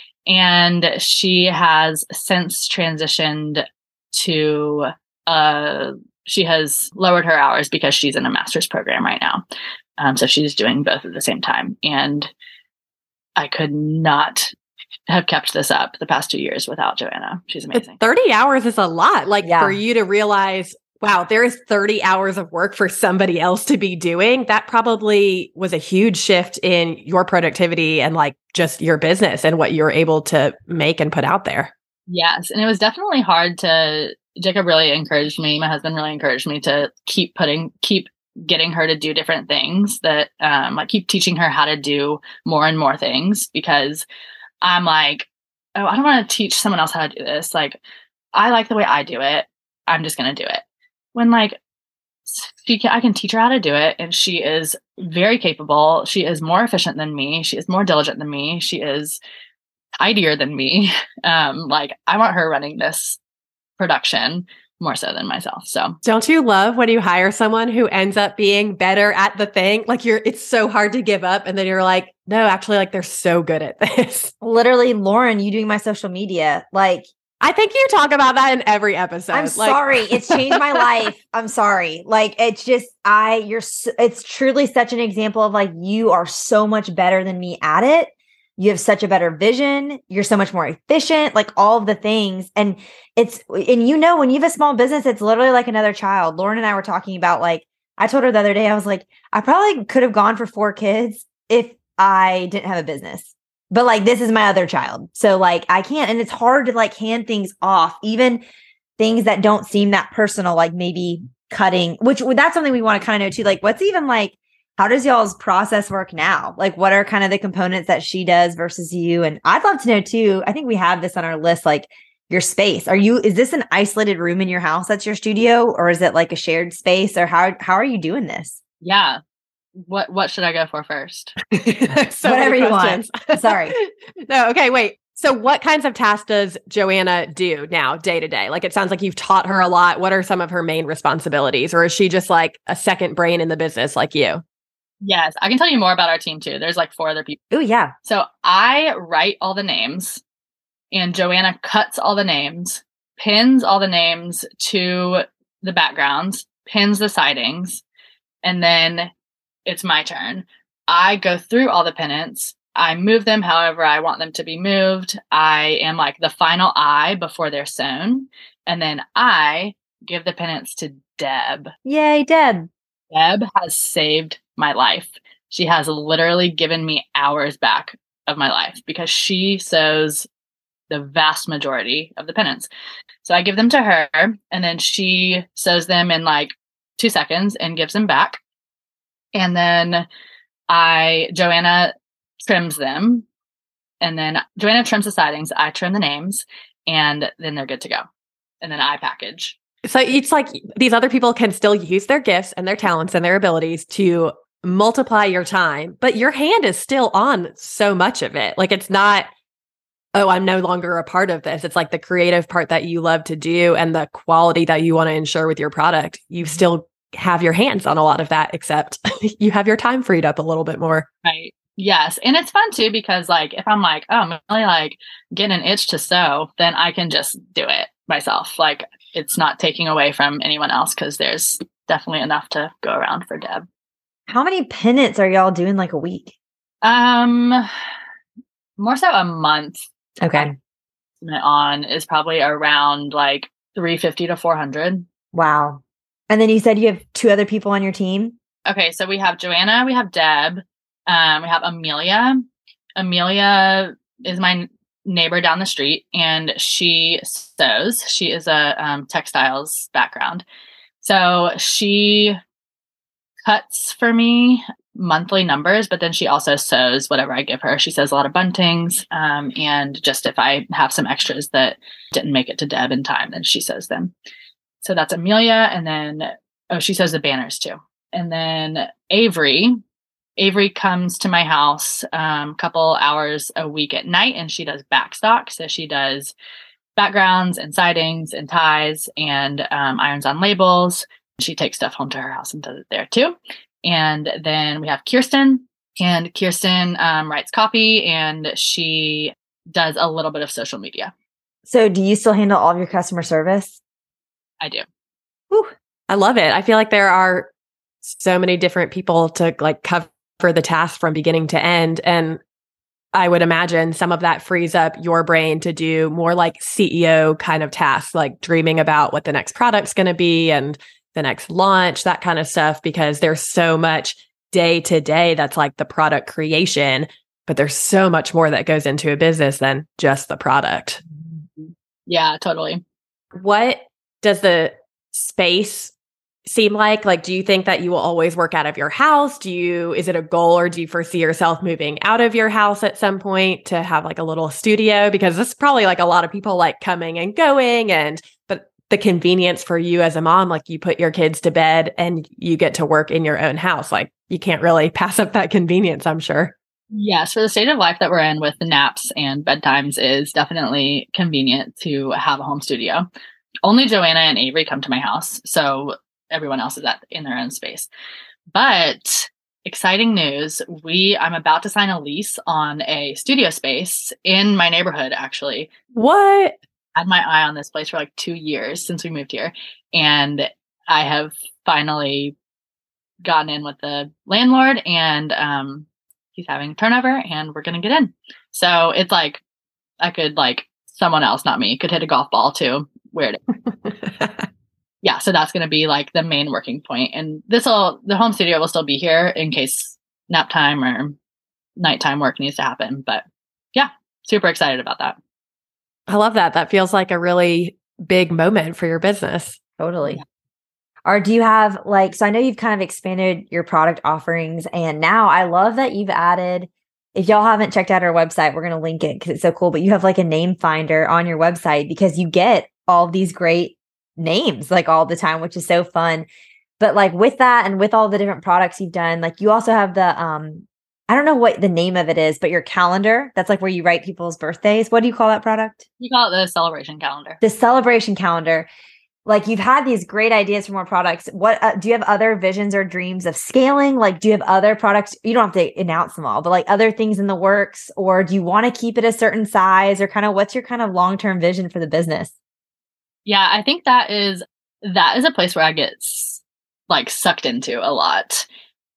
And she has since transitioned to, uh, she has lowered her hours because she's in a master's program right now. Um, so she's doing both at the same time. And I could not have kept this up the past two years without Joanna. She's amazing. But thirty hours is a lot. Like Yeah. for you to realize, wow, there is thirty hours of work for somebody else to be doing. That probably was a huge shift in your productivity and like just your business and what you're able to make and put out there. Yes. And it was definitely hard to, Jacob really encouraged me. My husband really encouraged me to keep putting, keep getting her to do different things that, um, like keep teaching her how to do more and more things, because I'm like, oh, I don't want to teach someone else how to do this. Like, I like the way I do it. I'm just going to do it. When like, she can, I can teach her how to do it. And she is very capable. She is more efficient than me. She is more diligent than me. She is tidier than me. Um, like I want her running this production more so than myself. So don't you love when you hire someone who ends up being better at the thing? Like you're, it's so hard to give up. And then you're like, no, actually, like they're so good at this. Literally, Lauren, you doing my social media. Like, I think you talk about that in every episode. I'm like- sorry. It's changed my life. I'm sorry. Like, it's just, I, you're, s- it's truly such an example of like, you are so much better than me at it. You have such a better vision. You're so much more efficient, like all of the things. And it's, and you know, when you have a small business, it's literally like another child. Lauren and I were talking about, like, I told her the other day, I was like, I probably could have gone for four kids if I didn't have a business. But like, this is my other child. So like, I can't, and it's hard to like hand things off, even things that don't seem that personal, like maybe cutting, which that's something we want to kind of know too. Like, what's even like, how does y'all's process work now? Like, what are kind of the components that she does versus you? And I'd love to know too. I think we have this on our list, like your space. Are you, is this an isolated room in your house that's your studio, or is it like a shared space, or how, how are you doing this? yeah. What, what should I go for first? so Whatever many you questions. want. Sorry. No, okay, wait. So what kinds of tasks does Joanna do now day to day? Like it sounds like you've taught her a lot. What are some of her main responsibilities? Or is she just like a second brain in the business like you? Yes, I can tell you more about our team too. There's like four other people. Oh yeah. So I write all the names and Joanna cuts all the names, pins all the names to the backgrounds, pins the sidings, and then it's my turn. I go through all the pennants. I move them however I want them to be moved. I am like the final eye before they're sewn. And then I give the pennants to Deb. Yay, Deb. Deb has saved my life. She has literally given me hours back of my life because she sews the vast majority of the pennants. So I give them to her and then she sews them in like two seconds and gives them back. And then I, Joanna trims them. And then Joanna trims the sidings. I trim the names and then they're good to go. And then I package. So it's like these other people can still use their gifts and their talents and their abilities to multiply your time, but your hand is still on so much of it. Like it's not, oh, I'm no longer a part of this. It's like the creative part that you love to do and the quality that you want to ensure with your product. You still have your hands on a lot of that, except you have your time freed up a little bit more. Right. Yes. And it's fun too, because like, if I'm like, oh, I'm really like getting an itch to sew, then I can just do it myself. Like, it's not taking away from anyone else, because there's definitely enough to go around for Deb. How many pennants are y'all doing like a week? Um, more so a month. Okay. On is probably around like three fifty to four hundred. Wow. And then you said you have two other people on your team? Okay, so we have Joanna, we have Deb, um, we have Amelia. Amelia is my neighbor down the street, and she sews. She is a um, textiles background. So she cuts for me monthly numbers, but then she also sews whatever I give her. She sews a lot of buntings, um, and just if I have some extras that didn't make it to Deb in time, then she sews them. So that's Amelia. And then, oh, she sews the banners too. And then Avery, Avery comes to my house a um, couple hours a week at night, and she does backstock. So she does backgrounds and sidings and ties and um, irons on labels. She takes stuff home to her house and does it there too. And then we have Kirsten, and Kirsten um, writes copy, and she does a little bit of social media. So do you still handle all of your customer service? I do. Whew. I love it. I feel like there are so many different people to like cover the task from beginning to end. And I would imagine some of that frees up your brain to do more like C E O kind of tasks, like dreaming about what the next product's going to be and the next launch, that kind of stuff, because there's so much day to day that's like the product creation, but there's so much more that goes into a business than just the product. Yeah, totally. What does the space seem like? Like, do you think that you will always work out of your house? Do you, is it a goal, or do you foresee yourself moving out of your house at some point to have like a little studio? Because this is probably like a lot of people like coming and going, and, but the convenience for you as a mom, like you put your kids to bed and you get to work in your own house. Like you can't really pass up that convenience, I'm sure. Yes, for the state of life that we're in with the naps and bedtimes, is definitely convenient to have a home studio. Only Joanna and Avery come to my house, so everyone else is at in their own space. But exciting news, we I'm about to sign a lease on a studio space in my neighborhood, actually. What? I had my eye on this place for like two years since we moved here, and I have finally gotten in with the landlord, and um he's having turnover, and we're gonna get in. So it's like I could like someone else, not me, could hit a golf ball too. Weird. Yeah, so that's gonna be like the main working point. And this'll the home studio will still be here in case nap time or nighttime work needs to happen. But yeah, super excited about that. I love that. That feels like a really big moment for your business. Totally. Yeah. Or do you have like, so I know you've kind of expanded your product offerings, and now I love that you've added, if y'all haven't checked out our website, we're going to link it because it's so cool, but you have like a name finder on your website because you get all these great names like all the time, which is so fun. But like with that and with all the different products you've done, like you also have the, um, I don't know what the name of it is, but your calendar, that's like where you write people's birthdays. What do you call that product? You call it the celebration calendar. The celebration calendar. Like you've had these great ideas for more products. What uh, do you have other visions or dreams of scaling? Like, do you have other products? You don't have to announce them all, but like other things in the works, or do you want to keep it a certain size, or kind of what's your kind of long-term vision for the business? Yeah, I think that is, that is a place where I get like sucked into a lot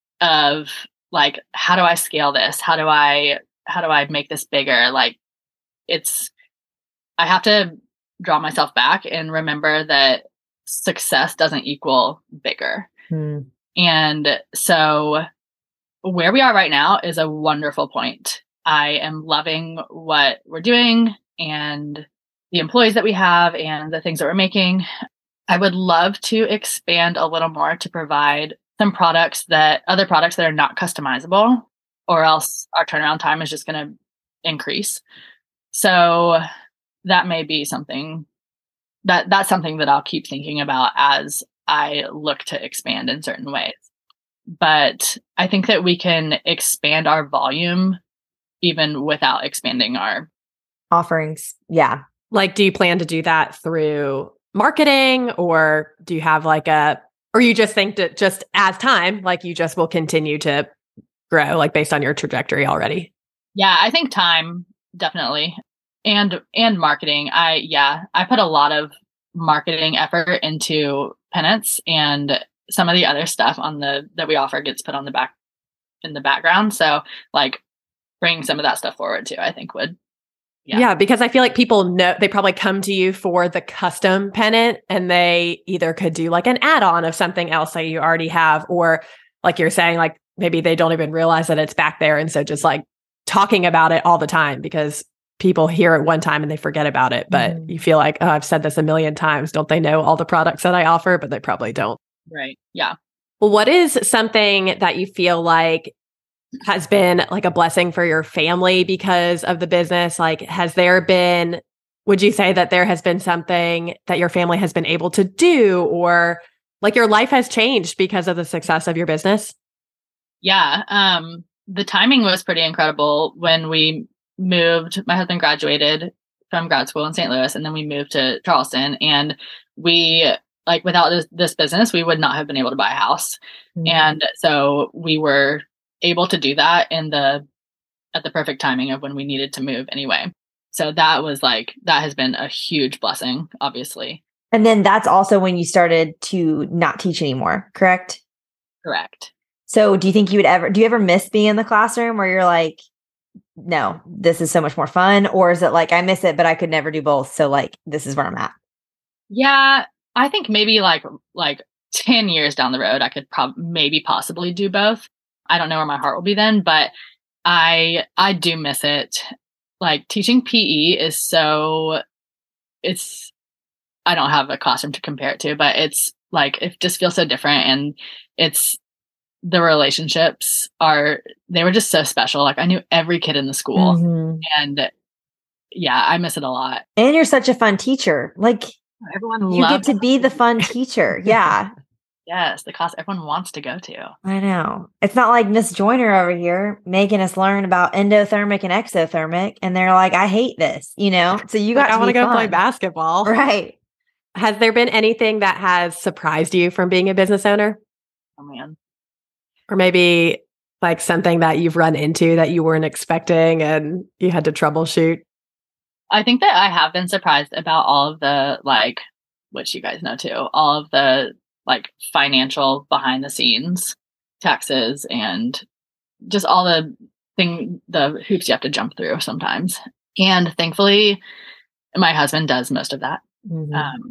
of like, how do I scale this? How do I, how do I make this bigger? Like it's, I have to draw myself back and remember that success doesn't equal bigger. Hmm. And so where we are right now is a wonderful point. I am loving what we're doing and the employees that we have and the things that we're making. I would love to expand a little more to provide some products that other products that are not customizable, or else our turnaround time is just going to increase. So that may be something that that's something that I'll keep thinking about as I look to expand in certain ways. But I think that we can expand our volume even without expanding our offerings. Yeah. Like, do you plan to do that through marketing, or do you have like a, Or you just think that just as time, like you just will continue to grow, like based on your trajectory already? Yeah, I think time, definitely. And and marketing. I yeah, I put a lot of marketing effort into Penance, and some of the other stuff on the that we offer gets put on the back in the background. So like bringing some of that stuff forward too, I think would Yeah. yeah, because I feel like people know, they probably come to you for the custom pennant, and they either could do like an add-on of something else that you already have, or like you're saying, like maybe they don't even realize that it's back there. And so just like talking about it all the time, because people hear it one time and they forget about it. But mm. you feel like, oh, I've said this a million times. Don't they know all the products that I offer? But they probably don't. Right. Yeah. Well, what is something that you feel like has been like a blessing for your family because of the business? Like, has there been, would you say that there has been something that your family has been able to do, or like your life has changed because of the success of your business? Yeah. Um, the timing was pretty incredible when we moved. My husband graduated from grad school in Saint Louis, and then we moved to Charleston, and we, like, without this, this business, we would not have been able to buy a house. Mm-hmm. And so we were able to do that in the, at the perfect timing of when we needed to move anyway. So that was like, that has been a huge blessing, obviously. And then that's also when you started to not teach anymore, correct? Correct. So do you think you would ever, do you ever miss being in the classroom where you're like, no, this is so much more fun? Or is it like, I miss it, but I could never do both. So like, this is where I'm at. Yeah. I think maybe like, like ten years down the road, I could probably maybe possibly do both. I don't know where my heart will be then, but I, I do miss it. Like teaching P E is so, it's, I don't have a classroom to compare it to, but it's like, it just feels so different. And it's, the relationships are, they were just so special. Like I knew every kid in the school, mm-hmm. and yeah, I miss it a lot. And you're such a fun teacher. Like everyone, you get to be the fun teacher. Yeah. Yes, the class everyone wants to go to. I know. It's not like Miss Joyner over here making us learn about endothermic and exothermic, and they're like, I hate this, you know? So you got like, to I want to go fun. play basketball. Right. Has there been anything that has surprised you from being a business owner? Oh man. Or maybe like something that you've run into that you weren't expecting and you had to troubleshoot? I think that I have been surprised about all of the, like, which you guys know too, all of the like financial behind the scenes, taxes, and just all the thing, the hoops you have to jump through sometimes. And thankfully, my husband does most of that. Mm-hmm. Um,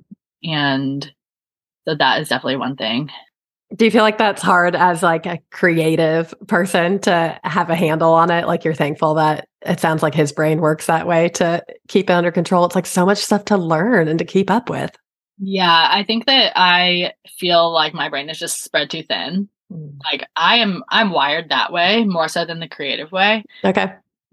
and so that is definitely one thing. Do you feel like that's hard as like a creative person to have a handle on it? Like you're thankful that it sounds like his brain works that way to keep it under control. It's like so much stuff to learn and to keep up with. Yeah, I think that I feel like my brain is just spread too thin. Mm. Like I am, I'm wired that way more so than the creative way. Okay.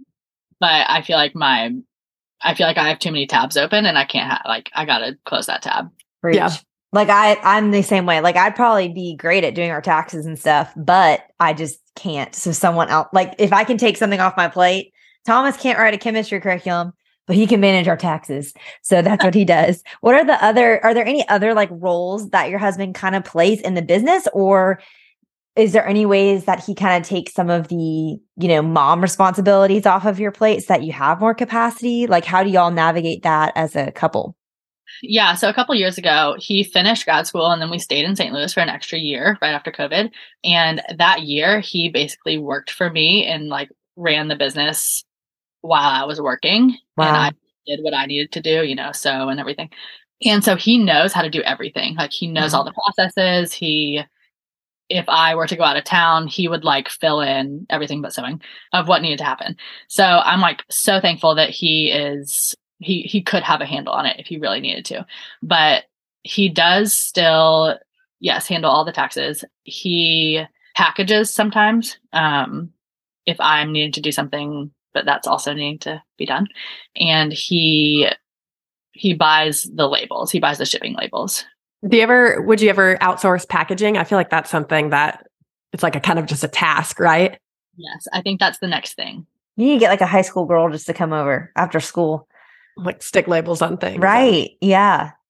But I feel like my, I feel like I have too many tabs open and I can't have, like, I got to close that tab. Preach. Yeah. Like I, I'm the same way. Like I'd probably be great at doing our taxes and stuff, but I just can't. So someone else, like if I can take something off my plate, Thomas can't write a chemistry curriculum, but he can manage our taxes. So that's what he does. What are the other, are there any other like roles that your husband kind of plays in the business, or is there any ways that he kind of takes some of the, you know, mom responsibilities off of your plate so that you have more capacity? Like how do y'all navigate that as a couple? Yeah. So a couple years ago, he finished grad school and then we stayed in Saint Louis for an extra year right after COVID. And that year he basically worked for me and like ran the business while I was working. Wow. And I did what I needed to do, you know, sew and everything. And so he knows how to do everything. Like he knows mm-hmm. all the processes. He, if I were to go out of town, he would like fill in everything but sewing of what needed to happen. So I'm like so thankful that he is He he could have a handle on it if he really needed to. But he does still, yes, handle all the taxes. He packages sometimes um, if I'm needing to do something, but that's also needing to be done. And he he buys the labels. He buys the shipping labels. Do you ever, would you ever outsource packaging? I feel like that's something that it's like a kind of just a task, right? Yes, I think that's the next thing. You need to get like a high school girl just to come over after school. Like stick labels on things. Right. Yeah.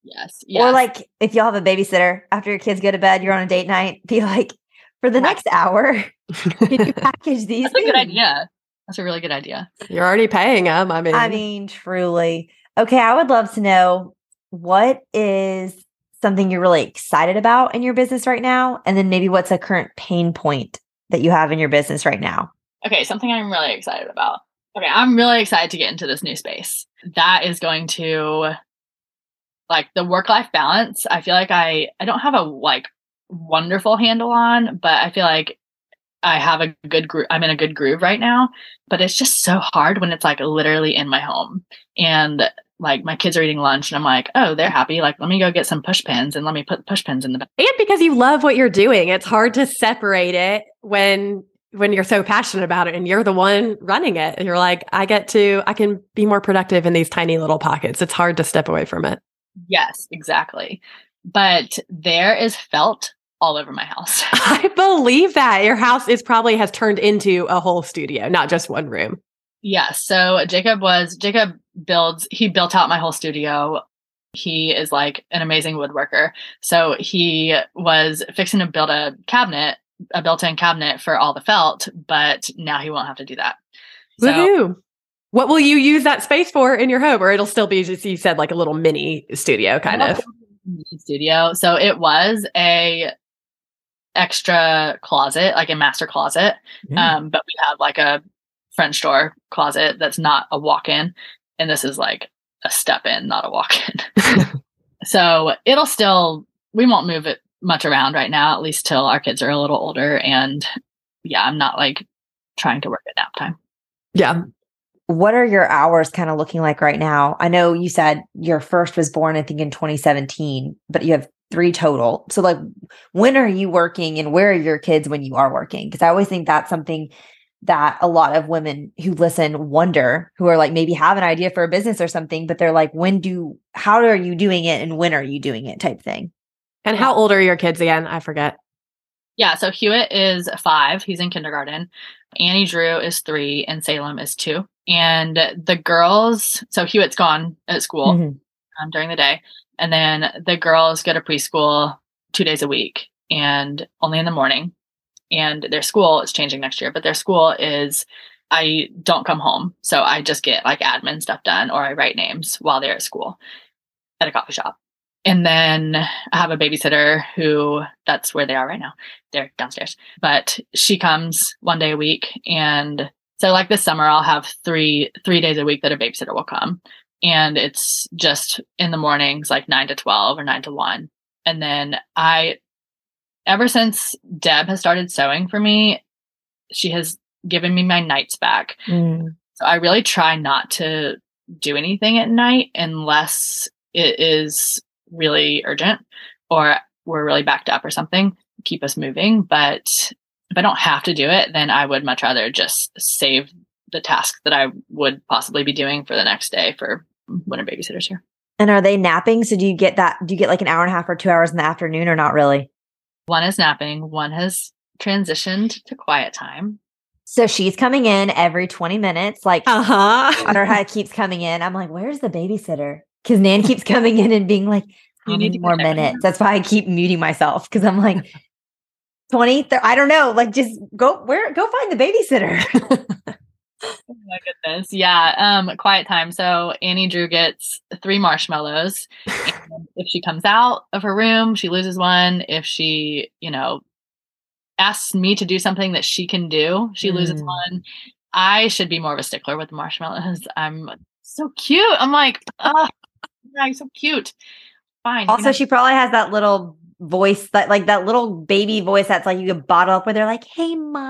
Yes. Or yes. like if y'all have a babysitter after your kids go to bed, you're on a date night, be like, for the next hour, can you package these That's things? a good idea. That's a really good idea. You're already paying them. I mean, I mean, truly. Okay, I would love to know what is something you're really excited about in your business right now, and then maybe what's a current pain point that you have in your business right now. Okay, something I'm really excited about. Okay, I'm really excited to get into this new space. That is going to, like, the work-life balance. I feel like I I don't have a like wonderful handle on, but I feel like I have a good groove. I'm in a good groove right now, but it's just so hard when it's like literally in my home and like my kids are eating lunch and I'm like, oh, they're happy. Like, let me go get some push pins and let me put push pins in the bag. And because you love what you're doing, it's hard to separate it when when you're so passionate about it and you're the one running it. And you're like, I get to, I can be more productive in these tiny little pockets. It's hard to step away from it. Yes, exactly. But there is felt all over my house. I believe that your house is probably has turned into a whole studio, not just one room. Yeah. So Jacob was, Jacob builds, he built out my whole studio. He is like an amazing woodworker. So he was fixing to build a cabinet, a built-in cabinet for all the felt, but now he won't have to do that. So, woohoo. What will you use that space for in your home? Or it'll still be, just you said, like a little mini studio kind of. Studio. So it was a extra closet, like a master closet. Mm. Um, but we have like a French door closet that's not a walk-in. And this is like a step in, not a walk-in. So it'll still, we won't move it much around right now, at least till our kids are a little older. And yeah, I'm not like trying to work at nap time. Yeah. What are your hours kind of looking like right now? I know you said your first was born, I think, in twenty seventeen, but you have three total. So like, when are you working and where are your kids when you are working? Because I always think that's something that a lot of women who listen wonder, who are like maybe have an idea for a business or something, but they're like, when do, how are you doing it and when are you doing it type thing? And how old are your kids again? I forget. Yeah. So Hewitt is five. He's in kindergarten. Annie Drew is three and Salem is two. And the girls, so Hewitt's gone at school mm-hmm. um, during the day. And then the girls go to preschool two days a week and only in the morning. And their school is changing next year, but their school is, I don't come home. So I just get like admin stuff done or I write names while they're at school at a coffee shop. And then I have a babysitter who, that's where they are right now. They're downstairs, but she comes one day a week. And so like this summer, I'll have three, three days a week that a babysitter will come. And it's just in the mornings, like nine to twelve or nine to one. And then I, ever since Deb has started sewing for me, she has given me my nights back. Mm. So I really try not to do anything at night unless it is really urgent or we're really backed up or something, keep us moving. But if I don't have to do it, then I would much rather just save the task that I would possibly be doing for the next day for when a babysitter's here. And are they napping? So do you get that? Do you get like an hour and a half or two hours in the afternoon or not really? One is napping. One has transitioned to quiet time. So she's coming in every twenty minutes. Like, uh-huh. I don't know how it keeps coming in. I'm like, where's the babysitter? Because Nan keeps coming in and being like, how you many more minutes? That's why I keep muting myself. Because I'm like, twenty, thirty, I don't know. Like, just go where, go find the babysitter. Oh my goodness. Yeah. Um, quiet time. So Annie Drew gets three marshmallows. And if she comes out of her room, she loses one. If she, you know, asks me to do something that she can do, she mm. loses one. I should be more of a stickler with the marshmallows. I'm so cute. I'm like, oh, I'm so cute. Fine. Also, she probably has that little voice, that like that little baby voice that's like you can bottle up where they're like, hey,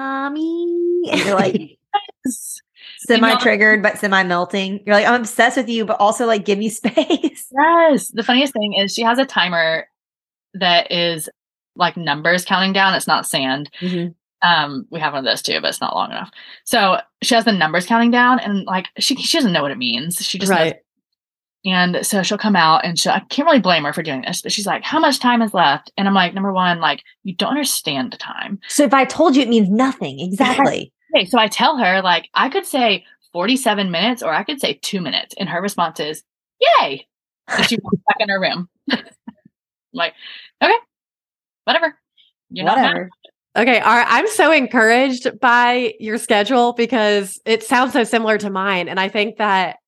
mommy. And you're like, semi-triggered, but semi-melting. You're like, I'm obsessed with you, but also like, give me space. Yes. The funniest thing is she has a timer that is like numbers counting down. It's not sand. Mm-hmm. Um, we have one of those too, but it's not long enough. So she has the numbers counting down and like, she, she doesn't know what it means. She just right. knows. And so she'll come out and she'll, I can't really blame her for doing this, but she's like, how much time is left? And I'm like, number one, like, you don't understand the time. So if I told you, it means nothing. Exactly. Okay, so I tell her, like, I could say forty-seven minutes or I could say two minutes. And her response is, yay. And she walks back in her room. I'm like, okay, whatever. You're not Whatever. mad. Okay. All right. I'm so encouraged by your schedule because it sounds so similar to mine. And I think that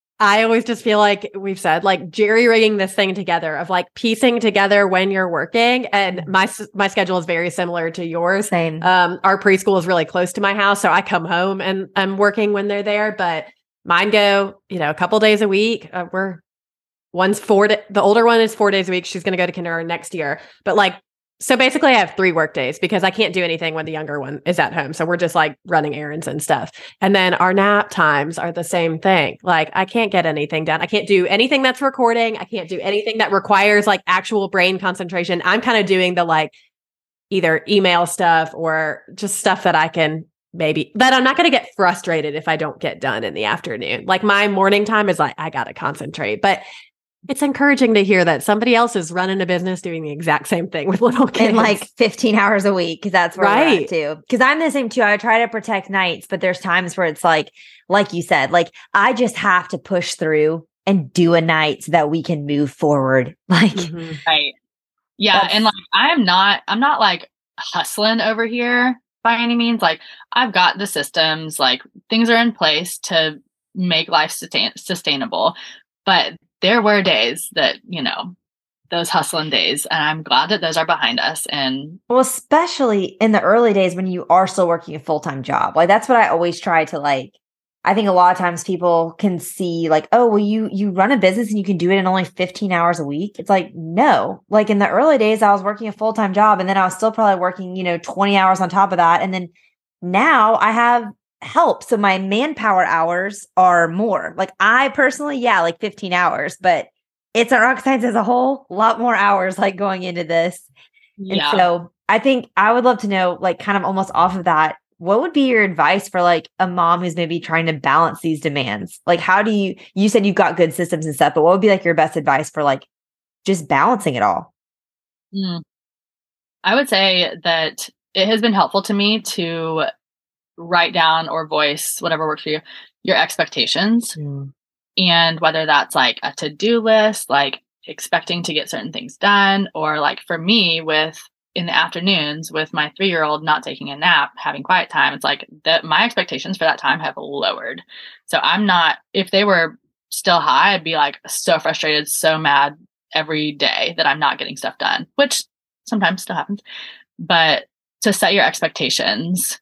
I always just feel like we've said, like jerry rigging this thing together of like piecing together when you're working. And my, my schedule is very similar to yours. Same. Um, our preschool is really close to my house. So I come home and I'm working when they're there, but mine go, you know, a couple days a week. Uh, we're one's four, da- the older one is four days a week. She's going to go to kindergarten next year. But like, so basically I have three work days because I can't do anything when the younger one is at home. So we're just like running errands and stuff. And then our nap times are the same thing. Like I can't get anything done. I can't do anything that's recording. I can't do anything that requires like actual brain concentration. I'm kind of doing the like either email stuff or just stuff that I can maybe, that I'm not going to get frustrated if I don't get done in the afternoon. Like my morning time is like, I got to concentrate. But it's encouraging to hear that somebody else is running a business doing the exact same thing with little kids. In like fifteen hours a week, because that's where we're Right. at too. Because I'm the same too. I try to protect nights, but there's times where it's like, like you said, like I just have to push through and do a night so that we can move forward. Like, Mhm. Right. Yeah. That's- And like, I'm not, I'm not like hustling over here by any means. Like I've got the systems, like things are in place to make life sustain- sustainable. But there were days that, you know, those hustling days, and I'm glad that those are behind us. And well, especially in the early days when you are still working a full-time job. Like that's what I always try to like. I think a lot of times people can see like, oh, well, you you run a business and you can do it in only fifteen hours a week. It's like, no. Like in the early days, I was working a full-time job and then I was still probably working, you know, twenty hours on top of that. And then now I have help. So my manpower hours are more. Like I personally, yeah, like fifteen hours, but it's at Rocket Science as a whole, a lot more hours like going into this. yeah. And so I think I would love to know, like kind of almost off of that, what would be your advice for like a mom who's maybe trying to balance these demands? Like how do you, you said you've got good systems and stuff, but what would be like your best advice for like just balancing it all? Mm. I would say that it has been helpful to me to write down or voice, whatever works for you, your expectations. Mm. And whether that's like a to-do list, like expecting to get certain things done, or like for me with in the afternoons with my three-year-old not taking a nap, having quiet time, it's like that my expectations for that time have lowered. So I'm not, if they were still high, I'd be like so frustrated, so mad every day that I'm not getting stuff done, which sometimes still happens. But to set your expectations,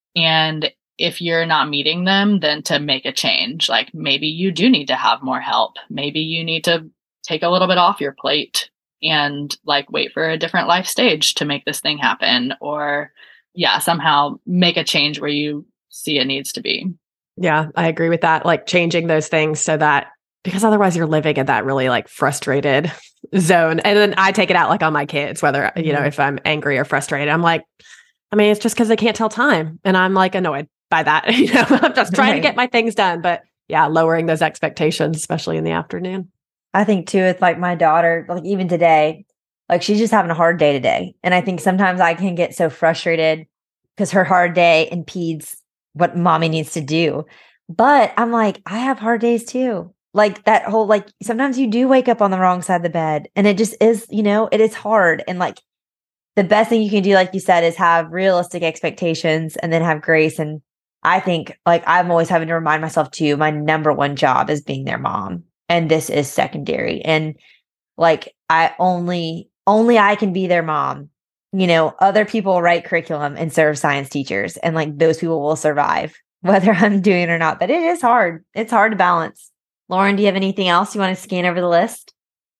and if you're not meeting them, then to make a change. Like maybe you do need to have more help. Maybe you need to take a little bit off your plate and like wait for a different life stage to make this thing happen. Or yeah, somehow make a change where you see it needs to be. Yeah, I agree with that. Like changing those things so that, because otherwise you're living in that really like frustrated zone. And then I take it out like on my kids, whether, you know, Mhm. if I'm angry or frustrated, I'm like, I mean, it's just because they can't tell time. And I'm like annoyed by that. You know, I'm just trying to Right. get my things done. But yeah, lowering those expectations, especially in the afternoon. I think too, it's like my daughter, like even today, like she's just having a hard day today. And I think sometimes I can get so frustrated because her hard day impedes what mommy needs to do. But I'm like, I have hard days too. Like that whole, like sometimes you do wake up on the wrong side of the bed and it just is, you know, it is hard. And like the best thing you can do, like you said, is have realistic expectations and then have grace. And I think like I'm always having to remind myself too, my number one job is being their mom. And this is secondary. And like I only, only I can be their mom. You know, other people write curriculum and serve science teachers. And like those people will survive, whether I'm doing it or not. But it is hard. It's hard to balance. Lauren, do you have anything else you want to scan over the list?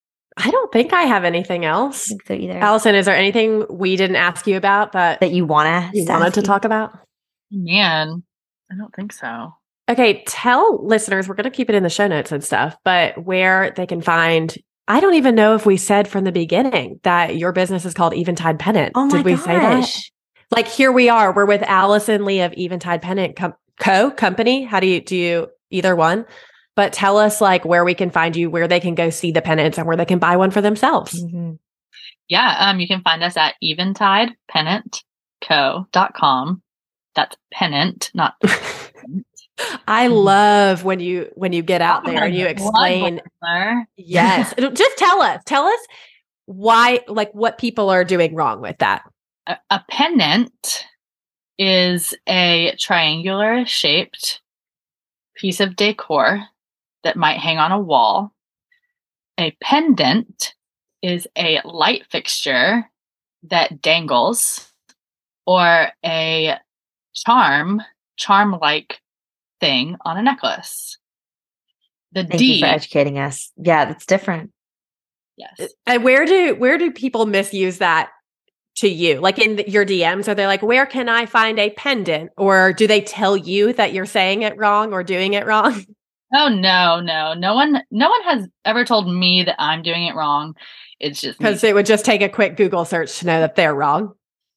I don't think I have anything I else. think so either. Allison, is there anything we didn't ask you about that, that you want you wanted to talk about? Man, I don't think so. Okay, tell listeners, we're going to keep it in the show notes and stuff, but where they can find, I don't even know if we said from the beginning that your business is called Eventide Pennant. Oh my Did we gosh. say that? Like here we are, we're with Allison Lee of Eventide Pennant Com- Co. Company. How do you, do you either one? But tell us like where we can find you, where they can go see the pennants and where they can buy one for themselves. Mm-hmm. Yeah, um, you can find us at eventide pennant co dot com. That's pennant, not I love when you when you get out there and you explain. Yes. Just tell us. Tell us why, like what people are doing wrong with that. A, a pendant is a triangular shaped piece of decor that might hang on a wall. A pendant is a light fixture that dangles, or a charm, charm-like thing on a necklace. The Thank D you for educating us. Yeah, that's different. Yes. And where do where do people misuse that to you? Like in the, your D Ms, are they like, where can I find a pendant? Or do they tell you that you're saying it wrong or doing it wrong? Oh, no, no. No one no one has ever told me that I'm doing it wrong. It's just because it would just take a quick Google search to know that they're wrong.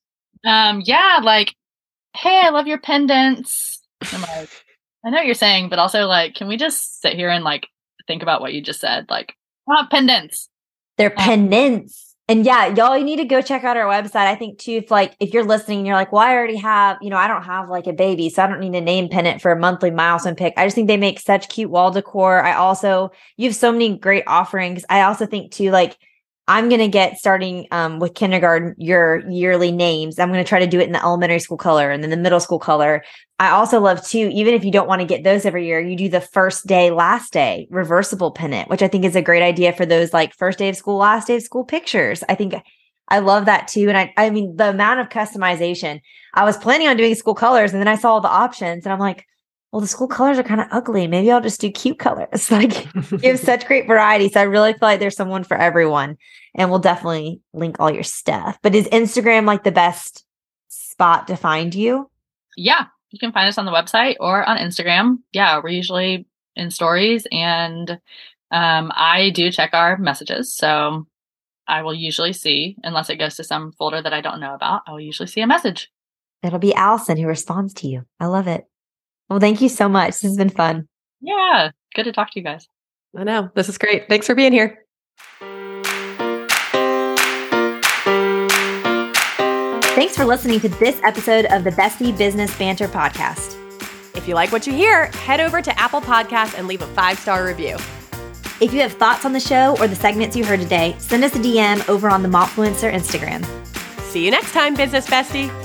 Um, yeah, like, hey, I love your pendants. I'm like, I know what you're saying, but also like, can we just sit here and like think about what you just said? Like, not pendants. They're pendants. And yeah, y'all, you need to go check out our website. I think too, if like, if you're listening and you're like, well, I already have, you know, I don't have like a baby, so I don't need a name pendant for a monthly milestone pick. I just think they make such cute wall decor. I also, you have so many great offerings. I also think too, like, I'm going to get starting um, with kindergarten, your yearly names. I'm going to try to do it in the elementary school color and then the middle school color. I also love too, even if you don't want to get those every year, you do the first day, last day reversible pennant, which I think is a great idea for those like first day of school, last day of school pictures. I think I love that too. And I, I mean, the amount of customization, I was planning on doing school colors and then I saw all the options and I'm like, well, the school colors are kind of ugly. Maybe I'll just do cute colors. Like you have such great variety. So I really feel like there's someone for everyone. And we'll definitely link all your stuff. But is Instagram like the best spot to find you? Yeah, you can find us on the website or on Instagram. Yeah, we're usually in stories and um, I do check our messages. So I will usually see, unless it goes to some folder that I don't know about, I will usually see a message. It'll be Allison who responds to you. I love it. Well, thank you so much. This has been fun. Yeah, good to talk to you guys. I know. This is great. Thanks for being here. Thanks for listening to this episode of the Bestie Business Banter podcast. If you like what you hear, head over to Apple Podcasts and leave a five-star review. If you have thoughts on the show or the segments you heard today, send us a D M over on the Momfluencer Instagram. See you next time, Business Bestie.